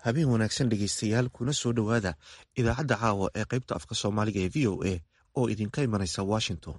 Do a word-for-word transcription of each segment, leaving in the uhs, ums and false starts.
habeen wanaagsan dhegaystayaal kuna soo dhowaada idaacadda caawa ee qaybta afka soomaaliga ee v o a oo idinka imanaysa washington.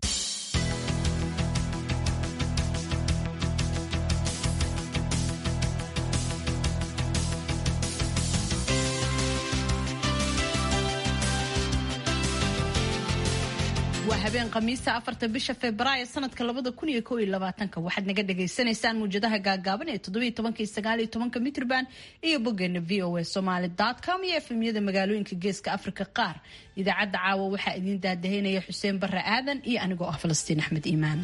waa habeen khamiista afarta bisha Febraayo sanadka labada kun iyo kow iyo labaatanka waxaad naga dhageysanaysaan muujadaha gaagaaban ee toddoba iyo tobanka iyo sagaal iyo tobanka mitrban iyo boggeena v o a somali dot com iyo efemyada magaalooyinka geeska Afrika qaar. Idaacadda caawa waxaa idin daadaheynaya Xuseen Barre Aadan iyo anigoo ah Falastiin Axmed Iimaan.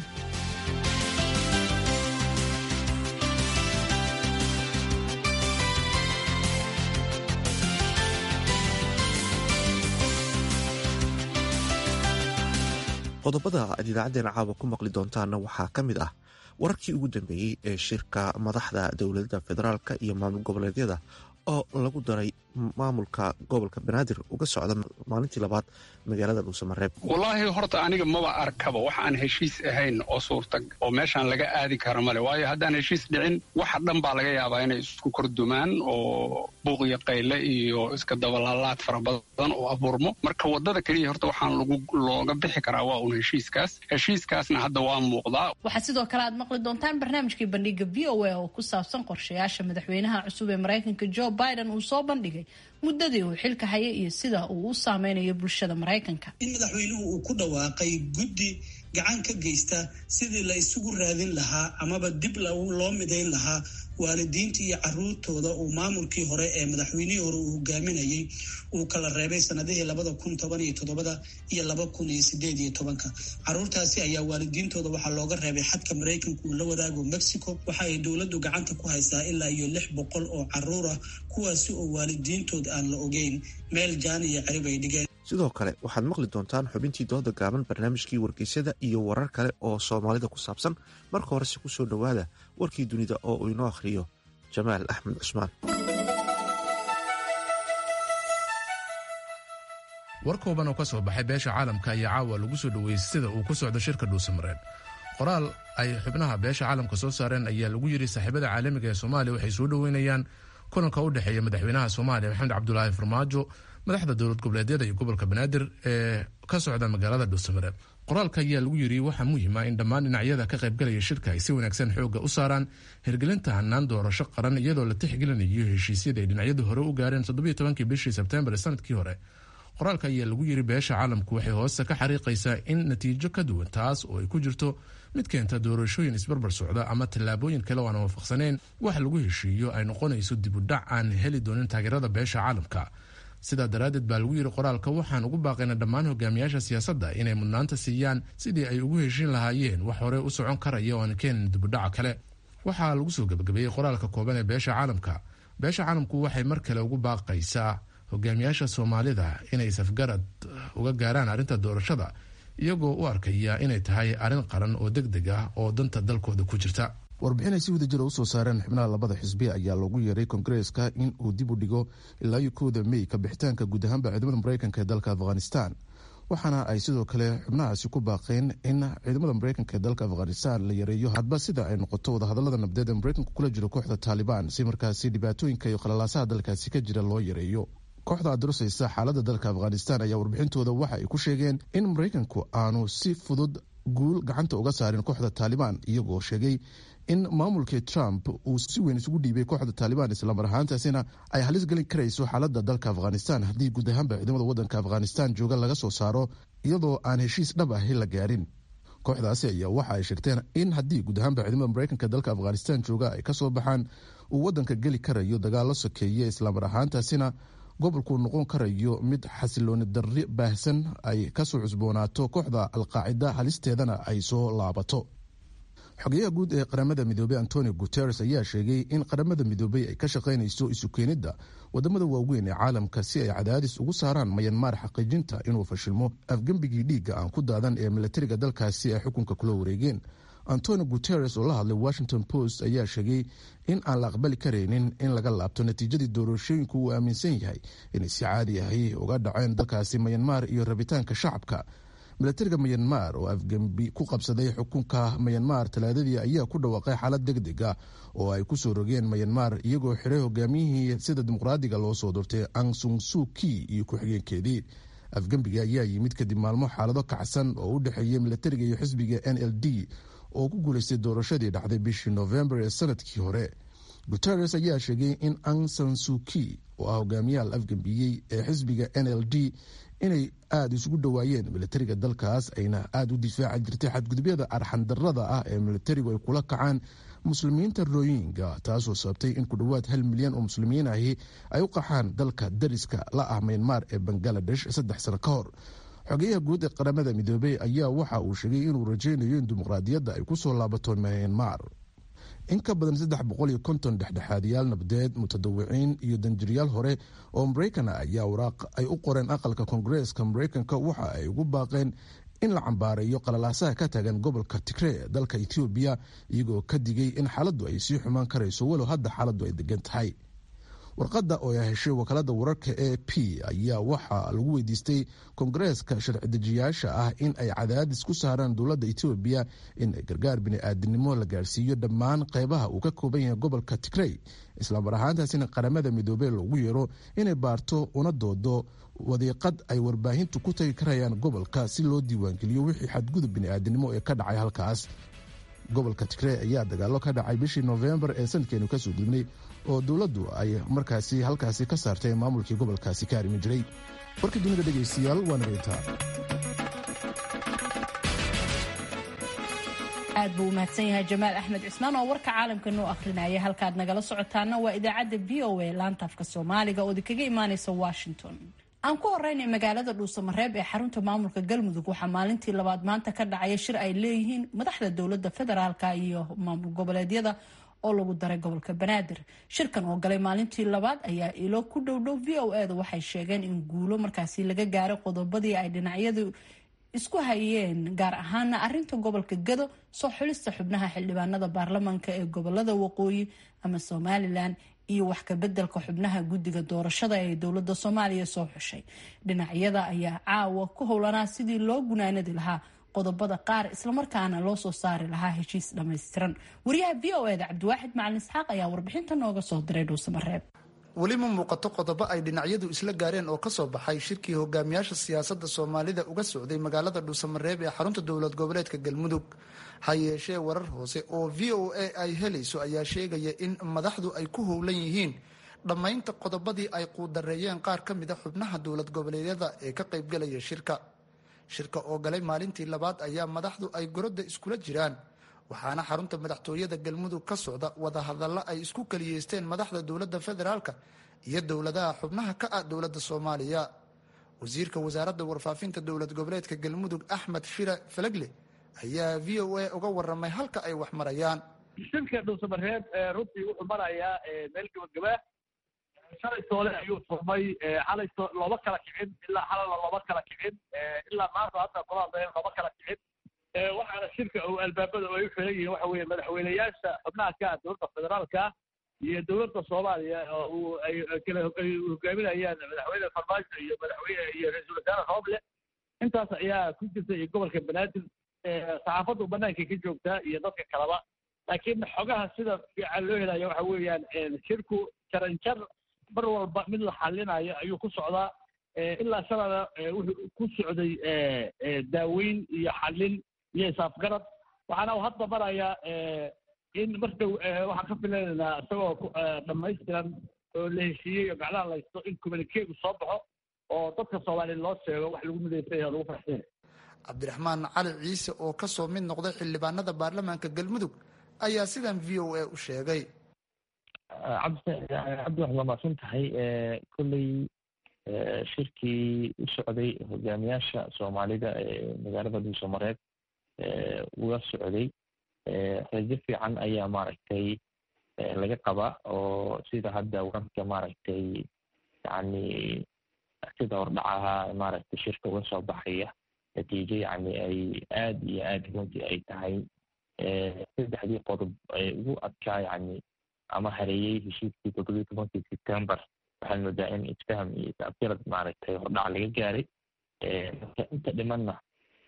qodobada aad idaacadeena caawa ku maqli doontaana waxaa ka mid ah wararkii ugu dambeeyey ee shirka madaxda dowladda federaalka iyo maamul goboleedyada oo lagu daray maamulka gobolka banaadir uga socda maalintii labaad magaalada dhuusamareeb. wallaahi horta aniga maba arkaba wax aan heshiis ahayn oo suurta oo meeshaan laga aadi karo male, waayo haddaan heshiis dhicin waxa dhan baa laga yaabaa inay isku kordumaan oo buuq iyo qayle iyo iska dabalaalaad fara badan oo abuurmo. marka wadada keliya horta waxaan lagu looga bixi karaa waa uun heshiiskaas heshiiskaasna hadda waa muuqdaa. waxaa sidoo kale aad maqli doontaan barnaamijkii bandhiga v o a oo ku saabsan qorshayaasha madaxweynaha cusub ee Mareykanka Joe Biden uu soo bandhigay muddadii uu xilka hayay iyo sida uu u saameynayo bulshada Mareykanka. in madaxweynuhu uu ku dhawaaqay guddi gacan ka geysta sidii la isugu raadin lahaa amaba dib loo midayn lahaa waalidiinta iyo caruurtooda uu maamulkii hore ee madaxweynihii hore uu hogaaminayay uu kala reebay sanadihii labada kun toban iyo toddobada iyo laba kun iyo sideed iyo tobanka. caruurtaasi ayaa waalidiintooda waxaa looga reebay xadka Mareykanka uu la wadaago Mexico. waxa ay dowladdu gacanta ku haysaa ilaa iyo lix boqol oo caruur ah kuwaasi oo waalidiintood aan la ogeyn meel jaan iyo cirib ay dhigeen. sidoo kale waxaad maqli doontaan xubintii dooda gaaban, barnaamijkii wargeysyada iyo warar kale oo soomaalida ku saabsan. marka horese ku soo dhowaada warkii dunida oo uu inoo akhriyo jamaal axmed cusmaan. war kooban oo ka soo baxay beesha caalamka ayaa caawa lagu soo dhoweeyey sida uu ku socdo shirka dhuusamareeb. qoraal ay xubnaha beesha caalamka soo saareen ayaa lagu yidhi saaxiibada caalamiga ee soomaaliya waxay soo dhoweynayaan kulanka u dhexeeya madaxweynaha soomaaliya maxamed cabdulaahi farmaajo, madaxda dowlad goboleedyada iyo gobolka banaadir ee ka socda magaalada dhuusamareeb. qoraalka ayaa lagu yidhi waxaa muhiim ah in dhammaan dhinacyada ka qaybgalaya shirka ay si wanaagsan xooga u saaraan hirgelinta hannaan doorasho qaran iyadoo la tixgelinayo heshiisyada ay dhinacyadu hore u gaareen toddobiyo tobankii bishii sebtembar sanadkii hore. qoraalka ayaa lagu yidhi beesha caalamku waxay hoosta ka xariiqaysaa in natiijo ka duwan taas oo ay ku jirto mid keenta doorashooyin isbarbar socda ama tallaabooyin kale oo aan waafaqsanayn wax lagu heshiiyo ay noqonayso dib u dhac aan heli doonin taageerada beesha caalamka. sidaa daraaddeed baa lagu yidhi qoraalka waxaan ugu baaqaynaa dhammaan hogaamiyaasha siyaasadda inay mudnaanta siiyaan sidii ay ugu heshiin lahaayeen wax hore u socon karaya oo aan keenin dibudhaca kale. waxaa lagu soo gebagabeeyey qoraalka kooban ee beesha caalamka. beesha caalamku waxay mar kale ugu baaqaysaa hogaamiyaasha soomaalida inay safgarad uga gaaraan arrinta doorashada iyagoo u arkaya inay tahay arrin qaran oo deg deg ah oo danta dalkooda ku jirta. warbixin ay si wada jira usoo saareen xubnaha labada xisbi ayaa loogu yeeray kongareeska in uu dib u dhigo ilaa iyo kowda mey ka bixitaanka guud ahaanba ciidamada mareykanka ee dalka afghanistan. waxaana ay sidoo kale xubnahaasi ku baaqeen in ciidamada mareykanka ee dalka afghanistan la yareeyo hadba sida ay noqoto wadahadalada nabdeed ee mareykanku kula jiro kooxda taalibaan si markaasi dhibaatooyinka iyo qalalaasaha dalkaasi ka jira loo yareeyo. kooxda adarusaysa xaaladda dalka afghanistan ayaa warbixintooda waxa ay ku sheegeen in mareykanku aanu si fudud guul gacanta uga saarin kooxda taalibaan, iyagoo sheegay in maamulkii Trump uu si weyn isugu dhiibay kooxda taalibaan islamar ahaantaasina ay halis gelin karayso xaaladda dalka afghanistan haddii guud ahaanba ciidamada waddanka afghanistan jooga laga soo saaro iyadoo aan heshiis dhab ahi la gaarin. kooxdaasi ayaa waxa ay sheegteen in haddii guud ahaanba ciidamada mareykanka dalka afghanistan jooga ay kasoo baxaan uu waddanka geli karayo dagaalo sokeeye islamar ahaantaasina gobolkuu noqon karayo mid xasilooni darri baahsan ay kasoo cusboonaato kooxda alqaacida halisteedana ay soo laabato. xogeyaha guud ee qaramada midoobey antonio guteres ayaa sheegay in qaramada midoobey ay ka shaqaynayso isu keenidda wadamada waaweyn ee caalamka si ay cadaadis ugu saaraan mayanmar xaqiijinta inuu fashilmo afgembigii dhiigga aan ku daadan ee milatariga dalkaasi ay xukunka kula wareegeen. antonio guteres oo la hadlay washington post ayaa sheegay in aan la aqbali karaynin in laga laabto natiijadii doorashooyinku uu aaminsan yahay inay si caadi ahi uga dhaceen dalkaasi mayanmar iyo rabitaanka shacabka. milatariga Myanmar oo afgembi ku qabsaday xukunka Myanmar talaadadii ayaa ku dhawaaqay xaalad degdeg ah oo ay ku soo rogeen Myanmar iyagoo xiray hogaamiyihii sida dimuqraadiga loo soo doortay Aung San Suu Kyi iyo ku-xigeenkeedii. afgembiga ayaa yimid kadib maalmo xaalado kacsan oo u dhexeeyay milatariga iyo xisbiga N L D oo ku guulaystay doorashadii dhacday bishii November ee sanadkii hore. Guterres ayaa sheegay in Aung San Suu Kyi oo ah hogaamiyaha la afgembiyey ee xisbiga N L D inay aada isugu dhowaayeen milatariga dalkaas ayna aada u difaaci jirtay xadgudubyada arxandarrada ah ee milatarigu ay kula kacaan muslimiinta Rohingya, taasoo sababtay in ku dhowaad hal milyan oo muslimiin ahi ay u qaxaan dalka dariska la ah Myanmar ee Bangladesh saddex sano ka hor. xogeyaha guud ee qaramada midoobay ayaa waxa uu sheegay inuu rajaynayo in dimuqraadiyadda ay ku soo laabato Myanmar. in ka badan saddex boqol iyo konton dhexdhexaadiyaal nabadeed, mutadawiciin iyo danjiryaal hore oo Maraykan ah ayaa waraaq ay u qoreen aqalka Koongareeska Maraykanka waxa ay ugu baaqeen in la cambaareeyo qalalaasaha ka tagan gobolka Tigray ee dalka Ethiopia, iyagoo ka digay in xaaladdu ay sii xumaan karayso walow hadda xaaladdu ay degan tahay. warqadda oo ay heshay wakaalada wararka A P ayaa waxaa lagu weydiistay Koongareeska sharci dejiyaasha ah in ay cadaadis ku saaraan dowladda Ethiopia in ay gargaar bini'aadanimo la gaarsiiyo dhammaan qaybaha uu ka kooban yahay gobolka Tigray, isla mar ahaantaasina qaramada midoobay loogu yeero inay baarto una doodo wadiiqad ay warbaahintu ku tagi karayaan gobolka si loo diiwaangeliyo wixii xadgudub bini'aadanimo ee ka dhacay halkaas. gobolka Tigray ayaa dagaalo ka dhacay bishii November ee sanadkeenu ka soo gudbnay oo dowladdu ay markaasi halkaasi ka saartay maamulkii gobolkaasi ka arrimi jiray. warka dunida dhegaystayaal waa nageyntaa. aad buu umahadsan yahay Jamaal Axmed Cismaan oo warka caalamka noo akhrinaya. halkaad nagala socotaana waa idaacadda V O A laanta afka Soomaaliga oo kaga imaanaysa Washington. aan ku horeynay magaalada Dhuusamareeb ee xarunta maamulka Galmudug waxaa maalintii labaad maanta ka dhacaya shir ay leeyihiin madaxda dowladda federaalka iyo maamul goboleedyada oo lagu daray gobolka Banaadir. shirkan oo galay maalintii labaad ayaa ilo ku dhowdhow V O A da waxay sheegeen in guulo markaasi laga gaaray qodobadii ay dhinacyadu isku hayeen, gaar ahaana arinta gobolka Gado, soo xulista xubnaha xildhibaanada baarlamaanka ee gobolada waqooyi ama Somaliland iyo wax ka bedelka xubnaha guddiga doorashada ee dowladda Soomaaliya soo xushay. dhinacyada ayaa caawa ku howlanaa sidii loo gunaanadi lahaa qodobada qaar isla markaana loo soo saari lahaa heshiis dhammaystiran. wariyaha V O A da Cabdiwaaxid Macalin Isxaaq ayaa warbixinta nooga soo diray Dhuusamareeb. weli ma muuqato qodobo ay dhinacyadu isla gaareen oo ka soo baxay shirkii hogaamiyaasha siyaasadda Soomaalida uga socday magaalada Dhuusamareeb ee xarunta dowlad goboleedka Galmudug. ha yeeshee warar hoose oo V O A ay helayso ayaa sheegaya in madaxdu ay ku howlan yihiin dhammaynta qodobadii ay quudareeyeen qaar ka mid a xubnaha dowlad goboleedyada ee ka qaybgalaya shirka. shirka oo galay maalintii labaad ayaa madaxdu ay gorodda iskula jiraan, waxaana xarunta madaxtooyada Galmudug ka socda wadahadallo ay isku kaliyeysteen madaxda dowladda federaalka iyo dowladaha xubnaha ka ah dowladda Soomaaliya. wasiirka wasaaradda warfaafinta dowlad goboleedka Galmudug Axmed Shire Falagle ayaa V O A uga waramay halka ay wax marayaan. shirka Dhuusamareeb runtii wuxuu marayaa meel gabagaba. shalay toole ayuu furmay, xalay looba kala kicin ilaa xalala looba kala kicin ilaa maanta hadda qolada looba kala kicin. waxaana shirka uu albaabada ay u xiran yihiin waxa weeye madaxweynayaasha xubnaha ka ah dowladda federaalka iyo dowladda Soomaaliya oo ay kala hogaaminayaan madaxweyne Farmaajo iyo madaxweyne iyo ra'iisul wasaare Roble. intaas ayaa ku jirtay gobolka Banaadir. saxaafaddu banaanka ka joogtaa iyo dadka kaleba, laakiin xogaha sida fiican loo helayo waxa weeyaan shirku jaranjar mar walba mid la xalinayo ayuu ku socdaa. ilaa sanada wuxuu ku socday daaweyn iyo xalin iyo isaafgarad. waxaana uu hadda marayaa in marka waxaan ka filaynaa isagoo dhammaystiran oo la heshiiyey oo gaclaha laysto in communiqueegu soo baxo oo dadka Soomaaliya loo sheego wax lagu midaysay oo lagu farxay. Cabdiraxmaan Cali Ciise oo ka soo mid noqday xildhibaanada baarlamaanka Galmudug ayaa sidan V O A u sheegay. cabdi waxaa maasan tahay kulley shirkii u socday hogaamiyaasha Soomaalida ee magaalada Dhuusamareeb uga socday rajo fiican ayaa maaragtay laga qabaa oo sida hadda wararka maaragtay yani sida hordhacaha maaragtay shirka uga soo baxaya natiijo yani ay aad iyo aad runtii ay tahay saddexdii qodob ay ugu adkaa yani ama hareeyey heshiiskii toddobiyi tobankii September. waxaan moodaa in isfaham iyo is-afgarad maaragtay hordhac laga gaaray. marka inta dhimanna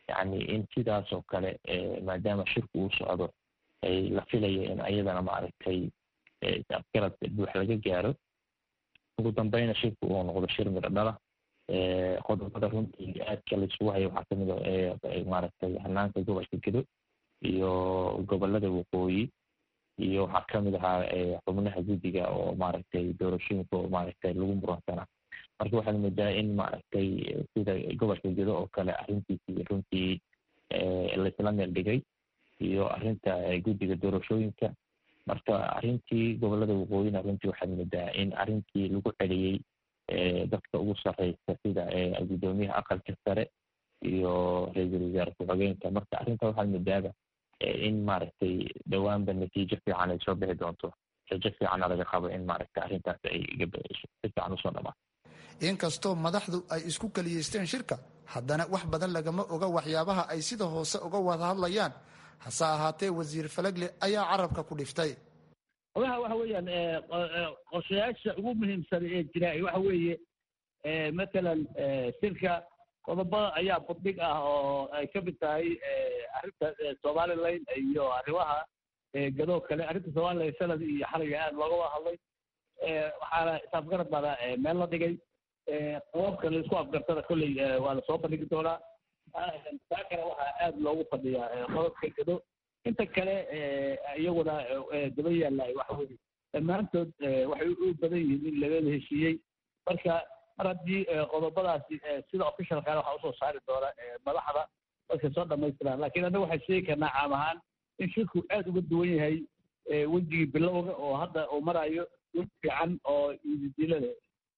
yani in sidaas oo kale maadaama shirku uu socdo ay la filaya in ayadana maaragtay afgarad buux laga gaaro ugu dambeyna shirku uu noqdo shir midho dhala qodobada runtii aadka laisugu hayo waxaa kamid a maaragtay hanaanka gobolka gedo iyo gobolada waqooyi iyo waxaa kamid ahaa xubnaha guddiga oo maaragtay doorashooyinka oo maaragtay lagu muransanaa marka waxaad moodaa in maaragtay sida gobolka gedo oo kale arrintiisii runtii laisla meel dhigay iyo arrinta guddiga doorashooyinka marka arrintii gobolada waqooyina runtii waxaad moodaa in arrintii lagu celiyey dadka ugu sarreysa sida guddoomiyaha aqalka sare iyo ra-iisul wasaare ku-xigeenka marka arrinta waxaad moodaaba in maaragtay dhowaanba natiijo fiican ay soo bixi doonto rajo fiicanna laga qabo in maaragtay arrintaas ay si fiican usoo dhamaan inkastoo madaxdu ay isku keliyeysteen shirka haddana wax badan lagama oga waxyaabaha ay sida hoose uga wada hadlayaan hase ahaatee wasiir falagle ayaa carabka ku dhiftay ogaha waxa weeyaan qorshayaasha ugu muhiimsan ee jira waxa weeye matalan shirka qodobada ayaa budhig ah oo ay ka mid tahay arrinta somalilan iyo arrimaha gadoo kale arrinta somalilan sanad iyo xaliga aad looga wada hadlay waxaana isafgarad baana meel la dhigay qodobka la isku afgartana kolley waa lasoo bandhigi doonaa taa kale waxaa aad loogu fadhiyaa qodobka gado inta kale iyaguna daba yaalla waxa weye dhammaantood waxay u badan yihiin in lagada heshiiyey marka mar haddii qodobadaasi sida officialkaana waxaa usoo saari doona madaxda markay soo dhamaystiraan lakiin annaga waxaan sheegi karnaa caam ahaan in shirku aad uga duwan yahay wejigii bilowga oo hadda uu marayo wej fiican oo ididilada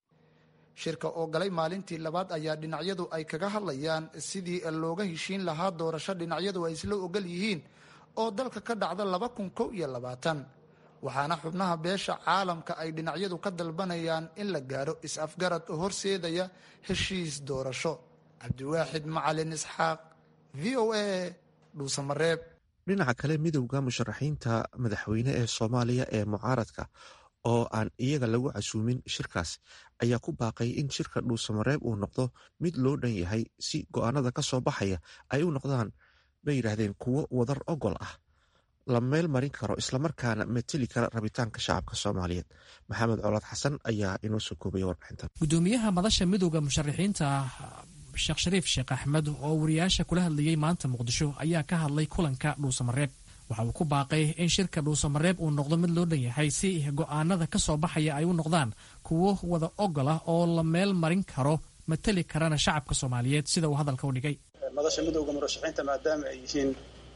shirka oo galay maalintii labaad ayaa dhinacyadu ay kaga hadlayaan sidii looga heshiin lahaa doorasho dhinacyadu ay isla ogol yihiin oo dalka ka dhacda laba kun kow iyo labaatan waxaana xubnaha beesha caalamka ay dhinacyadu ka dalbanayaan in la gaaro is-afgarad oo horseedaya heshiis doorasho cabdiwaaxid macalin isxaaq v o a dhuusamareeb dhinaca kale midowda musharaxiinta madaxweyne ee soomaaliya ee mucaaradka oo aan iyaga lagu casuumin shirkaas ayaa ku baaqay in shirka dhuusamareeb uu noqdo mid loo dhan yahay si go-aanada ka soo baxaya ay u noqdaan bay yidhaahdeen kuwo wadar ogol ah la meel marin karo islamarkaana mateli kara rabitaanka shacabka soomaaliyeed maxamed colaad xasan ayaa inoo soo koobaya warbixintan gudoomiyaha madasha midowda musharaxiinta sheekh shariif sheekh axmed oo wariyaasha kula hadlayey maanta muqdisho ayaa ka hadlay kulanka dhuusamareeb waxa uu ku baaqay in shirka dhuusamareeb uu noqdo mid loo dhan yahay si go-aanada ka soo baxaya ay u noqdaan kuwo wada ogol ah oo la meel marin karo mateli karana shacabka soomaaliyeed sida uu hadalka u dhigay madasha midowda murashaxiinta maadaama ay yihiin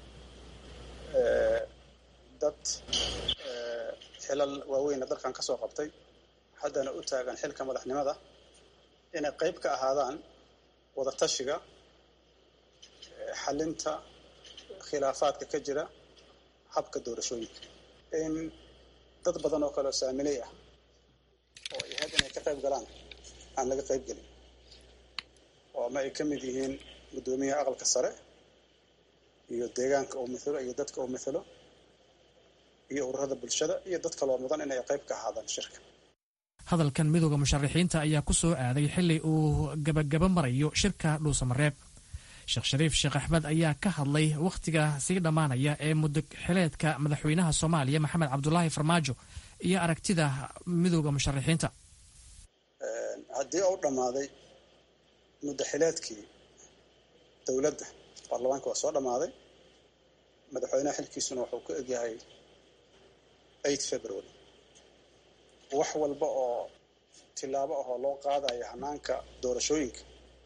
dad xilal waaweyna dalkan ka soo qabtay haddana u taagan xilka madaxnimada inay qayb ka ahaadaan wadatashiga xalinta khilaafaadka ka jira habka doorashooyinka in dad badan oo kale oo saamiley ah oo ay ahayd inay ka qayb galaan aan laga qayb gelin oo ama ay ka mid yihiin guddoomiyaha aqalka sare iyo deegaanka uu mithalo iyo dadka uu mithalo iyo ururada bulshada iyo dad kaloo mudan inay qayb ka ahaadaan shirka hadalkan midowda musharaxiinta ayaa ku soo aaday xilli uu gabagaba marayo shirka dhuusamareeb sheekh shariif sheekh axmed ayaa ka hadlay wakhtiga sii dhammaanaya ee muddo xileedka madaxweynaha soomaaliya maxamed cabdulaahi farmaajo iyo aragtida midowda musharaxiinta haddii uu dhammaaday muddo xileedkii dowladda baarlamaanka waa soo dhammaaday madaxweynaha xilkiisuna wuxuu ku egyahay eight february wax walba oo tilaabo ahoo loo qaadayo hanaanka doorashooyinka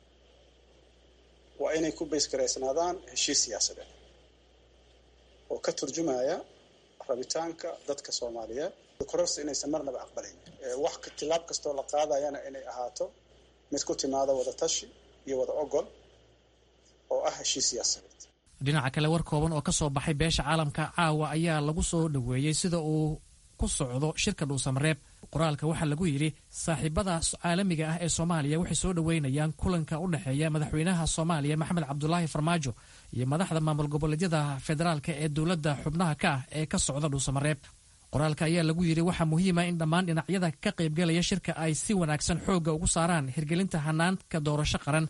waa inay ku baysgaraysnaadaan heshiis siyaasadeed oo ka turjumaya rabitaanka dadka soomaaliyeed kororsi inaysan marnaba aqbalayn wax tilaab kastoo la qaadayana inay ahaato mid ku timaada wada tashi iyo wada ogol oo ah heshiis siyaasadeed dhinaca kale war kooban oo ka soo baxay beesha caalamka caawa ayaa lagu soo dhoweeyey sida uu ku socdo shirka dhuusamareeb qoraalka waxaa lagu yidhi saaxiibada caalamiga ah ee soomaaliya waxay soo dhoweynayaan kulanka u dhexeeya madaxweynaha soomaaliya maxamed cabdulaahi farmaajo iyo madaxda maamul goboleedyada federaalka ee dowladda xubnaha ka ah ee ka socda dhuusamareeb qoraalka ayaa lagu yidhi waxaa muhiima in dhammaan dhinacyada ka qaybgalaya shirka ay si wanaagsan xoogga ugu saaraan hirgelinta hanaanka doorasho qaran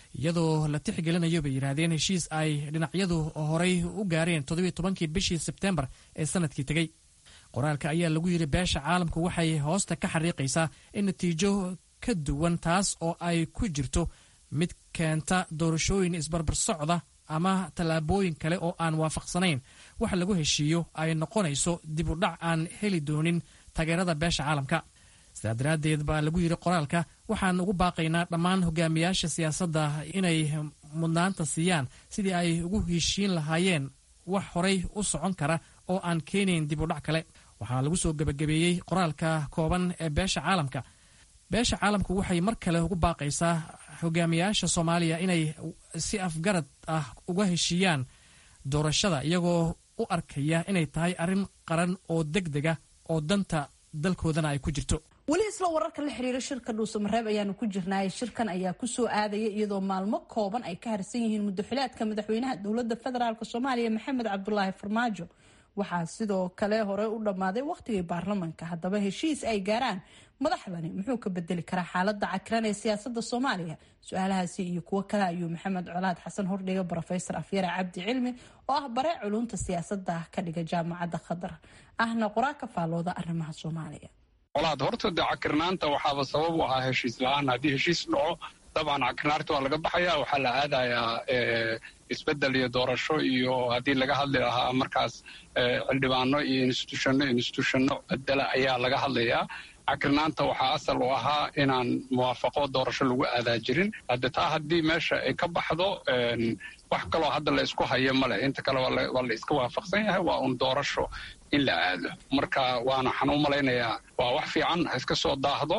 iyadoo la tixgelinayo bay yidhaahdeen heshiis ay dhinacyadu horay u gaareen toddobiyo tobankii bishii sebtembar ee sanadkii tegey. qoraalka ayaa lagu yidhi beesha caalamku waxay hoosta ka xariiqaysaa in natiijo ka duwan taas oo ay ku jirto mid keenta doorashooyin isbarbar socda ama tallaabooyin kale oo aan waafaqsanayn wax lagu heshiiyo ay noqonayso dib u dhac aan heli doonin taageerada beesha caalamka. sidaa daraaddeed baa lagu yidhi qoraalka waxaan ugu baaqaynaa dhammaan hogaamiyaasha siyaasadda inay mudnaanta siiyaan sidii ay ugu heshiin lahaayeen wax horay u socon kara oo aan keenayn dib u dhac kale. waxaa lagu soo gebagabeeyey qoraalka kooban ee beesha caalamka. beesha caalamku waxay mar kale ugu baaqaysaa hogaamiyaasha soomaaliya inay si afgarad ah uga heshiiyaan doorashada iyagoo u arkaya inay tahay arrin qaran oo degdega oo danta dalkoodana ay ku jirto. weli isla wararka la xiriira shirka dhuusamareeb ayaanu ku jirnaay. shirkan ayaa kusoo aadaya iyadoo maalmo kooban ay ka harsan yihiin muddaxilaadka madaxweynaha dowladda federaalk soomaaliya maxamed cabdulaahi farmaajo. waxaa sidoo kale hore u dhammaaday wakhtigii baarlamanka. haddaba heshiis ay gaaraan madaxdani muxuu ka bedeli karaa xaalada cakiran ee siyaasada soomaaliya? su-aalahaasi iyo kuwo kale ayuu maxamed colaad xasan hordhiga brofesor afyare cabdi cilmi oo ah bare culunta siyaasada ka dhiga jaamacadda khadar ahna qoraa ka faalooda arrimaha soomaaliya. colaad horta de cakirnaanta waxaaba sabab u ahaa heshiis la-aan. haddii heshiis dhaco dabcan cakirnaarta waa laga baxaya, waxaa la aadayaa isbedel iyo doorasho, iyo haddii laga hadli lahaa markaas xildhibaano iyo institutionno institutionno bedela ayaa laga hadlayaa. cakirnaanta waxaa asal u ahaa inaan muwaafaqo doorasho lagu aadaa jirin. hadde taa haddii meesha ay ka baxdo wax kaloo hadda la isku hayo male. inta kale waa la iska waafaqsan yahay, waa un doorasho in la aado. marka waana waxaan u malaynayaa waa wax fiican, ha iska soo daahdo.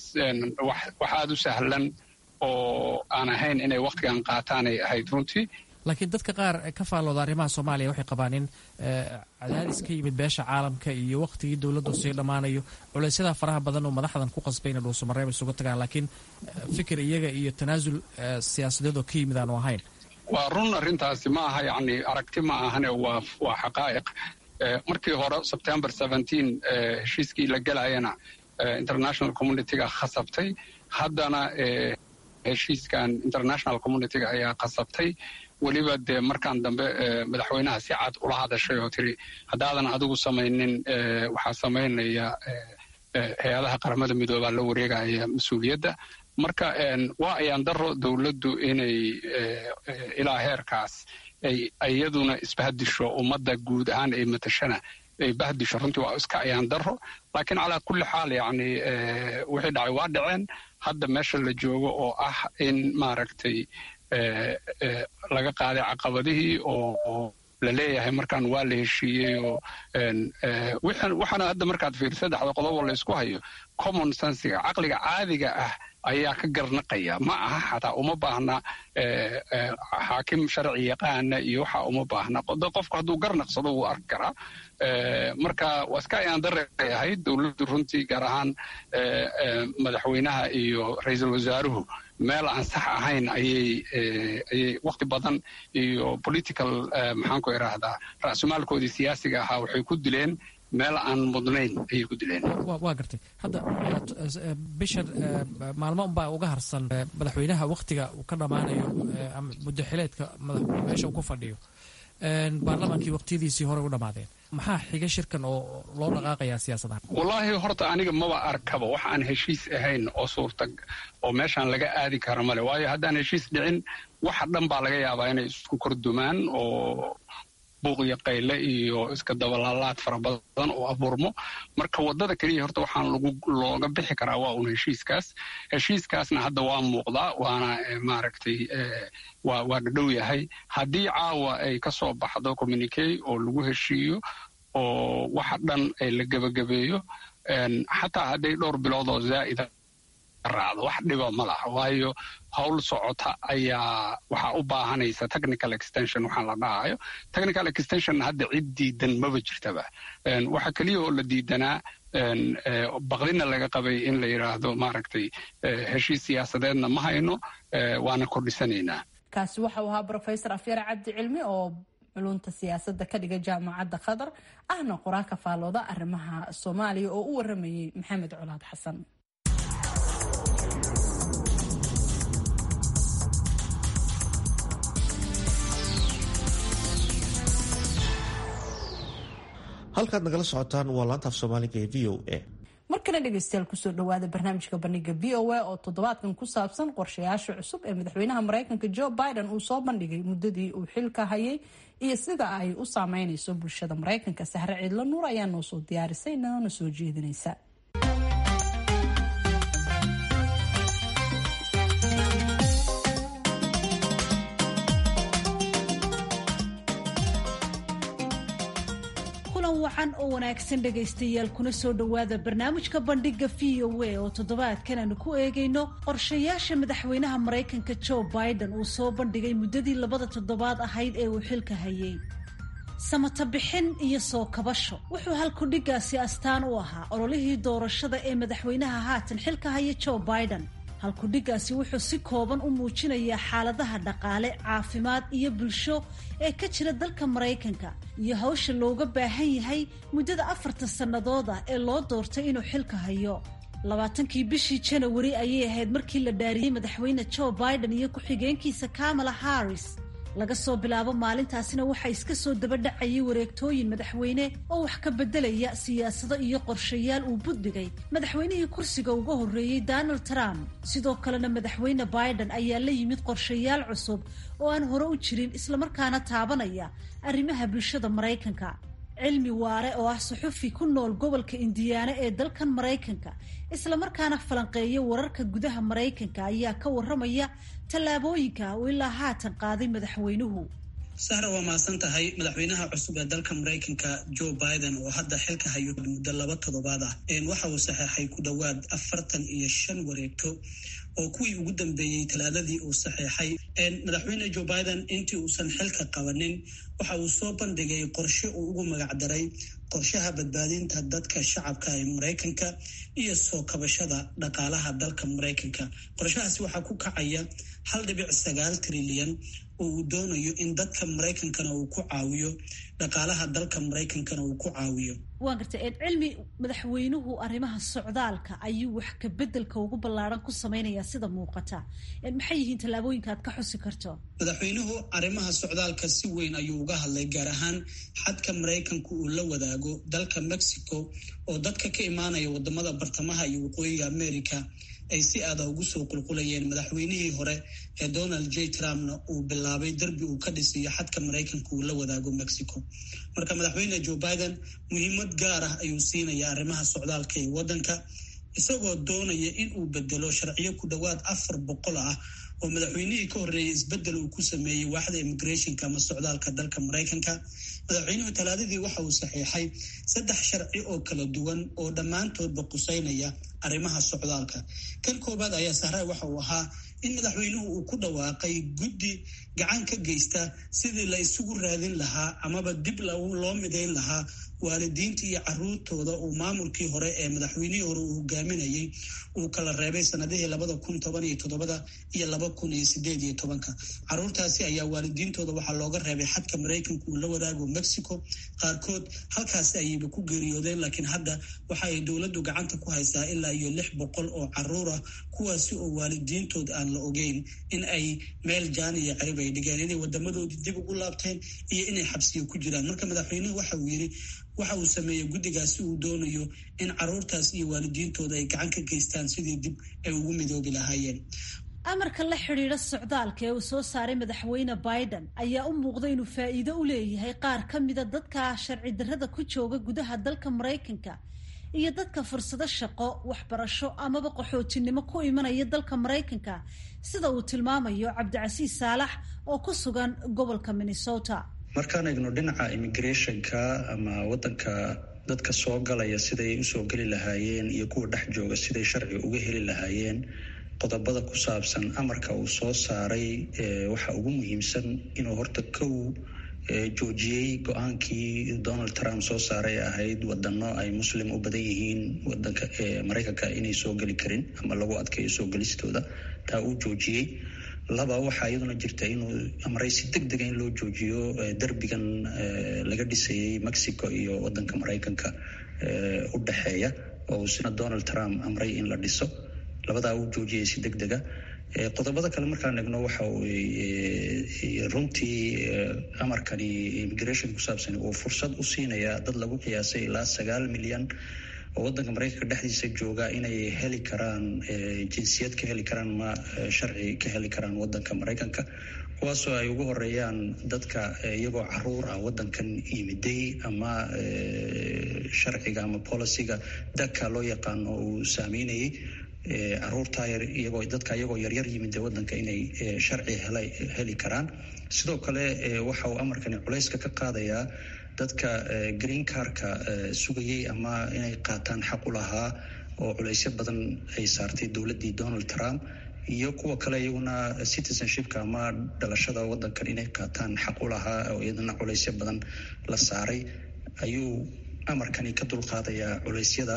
wax aada u sahlan oo aan ahayn inay wakhtigan qaataanay ahayd runtii. laakiin dadka qaar ka faalooda arrimaha soomaaliya waxay qabaan in cadaadis ka yimid beesha caalamka iyo wakhtigii dowladdu sii dhammaanayo culeysyada faraha badan oo madaxdan ku qasbay inay dhuusamareeb isugu tagaan, laakiin fikir iyaga iyo tanaasul siyaasadeed oo ka yimid aanu ahayn. waa run arrintaasi ma aha, yacni aragti ma ahane waa waa xaqaa'iq. markii hore sebtembar seventeen heshiiskii la gelayana international communityga khasabtay. haddana heshiiskan international communityga ayaa khasabtay. weliba dee markaan dambe madaxweynaha si cad ula hadashay oo tiri haddaadan adigu samaynin waxaa samaynaya hay-adaha qaramada midoobaa la wareegaya mas-uuliyadda. marka waa ayaan daro dowladdu inay ilaa heerkaas ay iyaduna isbahdisho ummadda guud ahaan ay matashana ay bahdisho. runtii waa iska ayaan daro, laakiin calaa kulli xaal yacni wixii dhacay waa dhaceen. hadda meesha la joogo oo ah in maaragtay laga qaaday caqabadihii oo la leeyahay markaan waa la heshiiyey oo waxaana hadda markaad fiir saddexda qodobo la isku hayo common sensiga caqliga caadiga ah ayaa ka garnaqaya. ma aha xataa uma baahna xaakim sharci yaqaana iyo waxa uma baahna. qofku hadduu garnaqsado wuu arki karaa. marka waa iska ayaan daray ahayd dowladdu runtii, gaar ahaan madaxweynaha iyo ra-iisul wasaaruhu meel aan sax ahayn ayay ayay wakhti badan iyo political maxaan ku idhaahdaa ra-sumaalkoodii siyaasiga ahaa waxay ku dileen meel aan mudnayn ayay ku dileen. waa gartay. hadda bishan maalmo unbaa uga harsan madaxweynaha wakhtiga uu ka dhammaanayo muddaxileedka meesha uu ku fadhiyo. baarlamaankii waqtiyadiisii hore u dhammaadeen. maxaa xiga shirkan oo loo dhaqaaqayaa siyaasadaha? wallaahi horta aniga maba arkaba wax aan heshiis ahayn oo suurta oo meeshaan laga aadi kara male. waayo haddaan heshiis dhicin waxa dhan baa laga yaabaa inay isku kordumaan oo buuqyo qayle iyo iska dabalaalaad fara badan oo abuurmo. marka waddada keliya horta waxaan looga bixi karaa waa un heshiiskaas. heshiiskaasna hadda waa muuqdaa, waana maaragtay waa waa dhadhow yahay. haddii caawa ay ka soo baxdo communique oo lagu heshiiyo oo waxa dhan ay la gebagabeeyo, xataa hadday dhowr bilood oo zaa'ida raacdo wax dhiba ma laha. waayo howl socota ayaa waxaa u baahanaysa technical extension waxaan la dhahayo. technical extension hadda cid diidan maba jirtaba. waxa keliya oo la diidanaa baqdina laga qabay in la yidhaahdo maaragtay heshiis siyaasadeedna ma hayno, waana kordhisanaynaa. kaasi waxau ahaa brofesor afyare cabdi cilmi oo culunta siyaasadda ka dhiga jaamacadda khadar ahna qoraa ka faalooda arrimaha soomaaliya oo u waramayey maxamed colaad xasan. halkaad nagala socotaan waa laanta af soomaaliga ee v o a. markana dhegaystayaal kusoo dhawaada barnaamijka bandhiga v o a oo toddobaadkan ku saabsan qorshayaasha cusub ee madaxweynaha maraykanka joe biden uu soo bandhigay muddadii uu xilka hayay iyo sida ay u saameynayso bulshada maraykanka. sahre ciidlo nuur ayaa noo soo diyaarisay noona soo jeedinaysa. wacan oo wanaagsan dhegaystayaal kuna soo dhawaada barnaamijka bandhiga v o a oo toddobaadkan aanu ku eegayno qorshayaasha madaxweynaha maraykanka joe biden uu soo bandhigay muddadii labada toddobaad ahayd ee uu xilka hayay. samata bixin iyo soo kabasho wuxuu halkudhigaasi astaan u ahaa ololihii doorashada ee madaxweynaha haatan xilka haya joe biden. halkudhigaasi wuxuu si kooban u muujinayaa xaaladaha dhaqaale, caafimaad iyo bulsho ee ka jira dalka maraykanka iyo hawsha looga baahan yahay muddada afartan sannadood ah ee loo doortay inuu xilka hayo. labaatankii bishii janawari ayay ahayd markii la dhaariyey madaxweyne joe biden iyo ku-xigeenkiisa kamala harris. laga soo bilaabo maalintaasina waxaa iska soo dabadhacayay wareegtooyin madaxweyne oo wax ka beddelaya siyaasado iyo qorshayaal uu buddigay madaxweynihii kursiga uga horreeyey donald trump. sidoo kalena madaxweyne biden ayaa la yimid qorshayaal cusub oo aan hore u jirin islamarkaana taabanaya arrimaha bulshada maraykanka. cilmi waare oo ah suxufi ku nool gobolka indiyaana ee dalkan maraykanka islamarkaana falanqeeya wararka gudaha maraykanka ayaa ka waramaya tallaabooyinka uu ilaa haatan qaaday madaxweynuhu. sahra waa mahadsan tahay. madaxweynaha cusub ee dalka maraykanka joe biden oo hadda xilka hayo muddo laba toddobaad ah waxa uu saxeexay ku dhowaad afartan iyo shan wareegto oo kuwii ugu dambeeyey talaadadii uu saxeexay. madaxweyne joe biden intii uusan xilka qabanin waxa uu soo bandhigay qorshe uu ugu magacdaray qorshaha badbaadinta dadka shacabka ee maraykanka iyo soo kabashada dhaqaalaha dalka maraykanka. qorshahaasi waxaa ku kacaya hal dhibic sagaal trilyan oo uu doonayo in dadka maraykankana uu ku caawiyo, dhaqaalaha dalka maraykankana uu ku caawiyo. waa gartay eed cilmi, madaxweynuhu arrimaha socdaalka ayuu wax ka beddelka ugu ballaaran ku samaynayaa sida muuqata. maxay yihiin tallaabooyinka aad ka xusi karto? madaxweynuhu arrimaha socdaalka si weyn ayuu uga hadlay, gaar ahaan xadka maraykanku uu la wadaago dalka mexico oo dadka ka imaanaya wadamada bartamaha iyo waqooyiga america ay si aada ugu soo qulqulayeen. madaxweynihii hore ee donald j trumpna uu bilaabay derbi uu ka dhisiyo xadka maraykanka uu la wadaago mexico. marka madaxweyne joe biden muhiimad gaar ah ayuu siinaya arrimaha socdaalka ee waddanka, isagoo doonaya in uu bedelo sharciyo ku dhowaad afar boqol ah oo madaxweynihii ka horreeyay isbeddel uu ku sameeyey waaxda immigrationka ama socdaalka dalka maraykanka. madaxweynuhu talaadadii waxa uu saxiixay saddex sharci oo kala duwan oo dhammaantoodba quseynaya arrimaha socdaalka. kan koowaad ayaa sahray waxa uu ahaa in madaxweynuhu uu ku dhawaaqay guddi gacan ka geysta sidii la isugu raadin lahaa amaba dib loo midayn lahaa waalidiinta iyo caruurtooda uu maamulkii hore ee madaxweynihii hore uu hogaaminayay uu kala reebay sanadihii labada kun toban iyo toddobada iyo laba kun iyo sideed iyo tobanka. caruurtaasi ayaa waalidiintooda waxaa looga reebay xadka maraykanka uu la wadaago mexico. qaarkood halkaasi ayayba ku geeriyoodeen, laakiin hadda waxa ay dowladdu gacanta ku haysaa ilaa iyo lix boqol oo caruur ah, kuwaasi oo waalidiintood aan la ogeyn in ay meel jaan iyo carib ay dhigeen, inay wadamadoodii dib ugu laabteen iyo inay xabsiyo ku jiraan. marka madaxweynuhu waxa uu yidhi waxa uu sameeyey guddigaasi uu doonayo in caruurtaas iyo waalidiintooda ay gacan ka geystaan sidii dib ay ugu midoobi lahaayeen. amarka la xidhiidha socdaalka ee uu soo saaray madaxweyne biden ayaa u muuqda inuu faa'iido u leeyahay qaar ka mida dadka sharci darrada ku jooga gudaha dalka maraykanka iyo dadka fursado shaqo, waxbarasho amaba qaxootinimo ku imanaya dalka maraykanka, sida uu tilmaamayo cabdicasiis saalax oo ku sugan gobolka minnesota. markaan eegno dhinaca immigrationka ama wadanka dadka soo galaya siday usoo geli lahaayeen iyo kuwa dhex jooga siday sharci uga heli lahaayeen, qodobada ku saabsan amarka uu soo saaray waxa ugu muhiimsan inuu horta kow joojiyey go-aankii donald trump soo saaray ahayd wadano ay muslim u badan yihiin wadanka maraykanka inay soo geli karin ama lagu adkeeyo soo gelistooda. taa uu joojiyey. laba waxaa iyaduna jirta inuu amray si deg dega in loo joojiyo derbigan laga dhisayay mexico iyo wadanka maraykanka u dhexeeya oo sina donald trump amray in la dhiso. labadaa uu joojiyey si deg dega. qodobada kale markaan eegno waxa runtii amarkani immigration ku saabsan uu fursad u siinaya dad lagu qiyaasay ilaa sagaal milyan oo wadanka maraykanka dhexdiisa jooga inay heli karaan jinsiyad ka heli karaan ma sharci ka heli karaan wadanka maraykanka, kuwaasoo ay ugu horeeyaan dadka iyagoo caruur ah wadankan yimiday ama sharciga ama policyga daka loo yaqaano uu saameynayay caruurta iyagoo dadka iyagoo yaryar yimid wadanka inay sharci heli karaan. sidoo kale waxa uu amarkani culayska ka qaadayaa dadka green carka sugayay ama inay qaataan xaq u lahaa oo culaysyo badan ay saartay dowladdii Donald Trump, iyo kuwa kale iyaguna citizenshipka ama dhalashada wadankan inay qaataan xaq u lahaa oo iyadana culaysyo badan la saaray, ayuu amarkani ka dulqaadayaa culaysyada.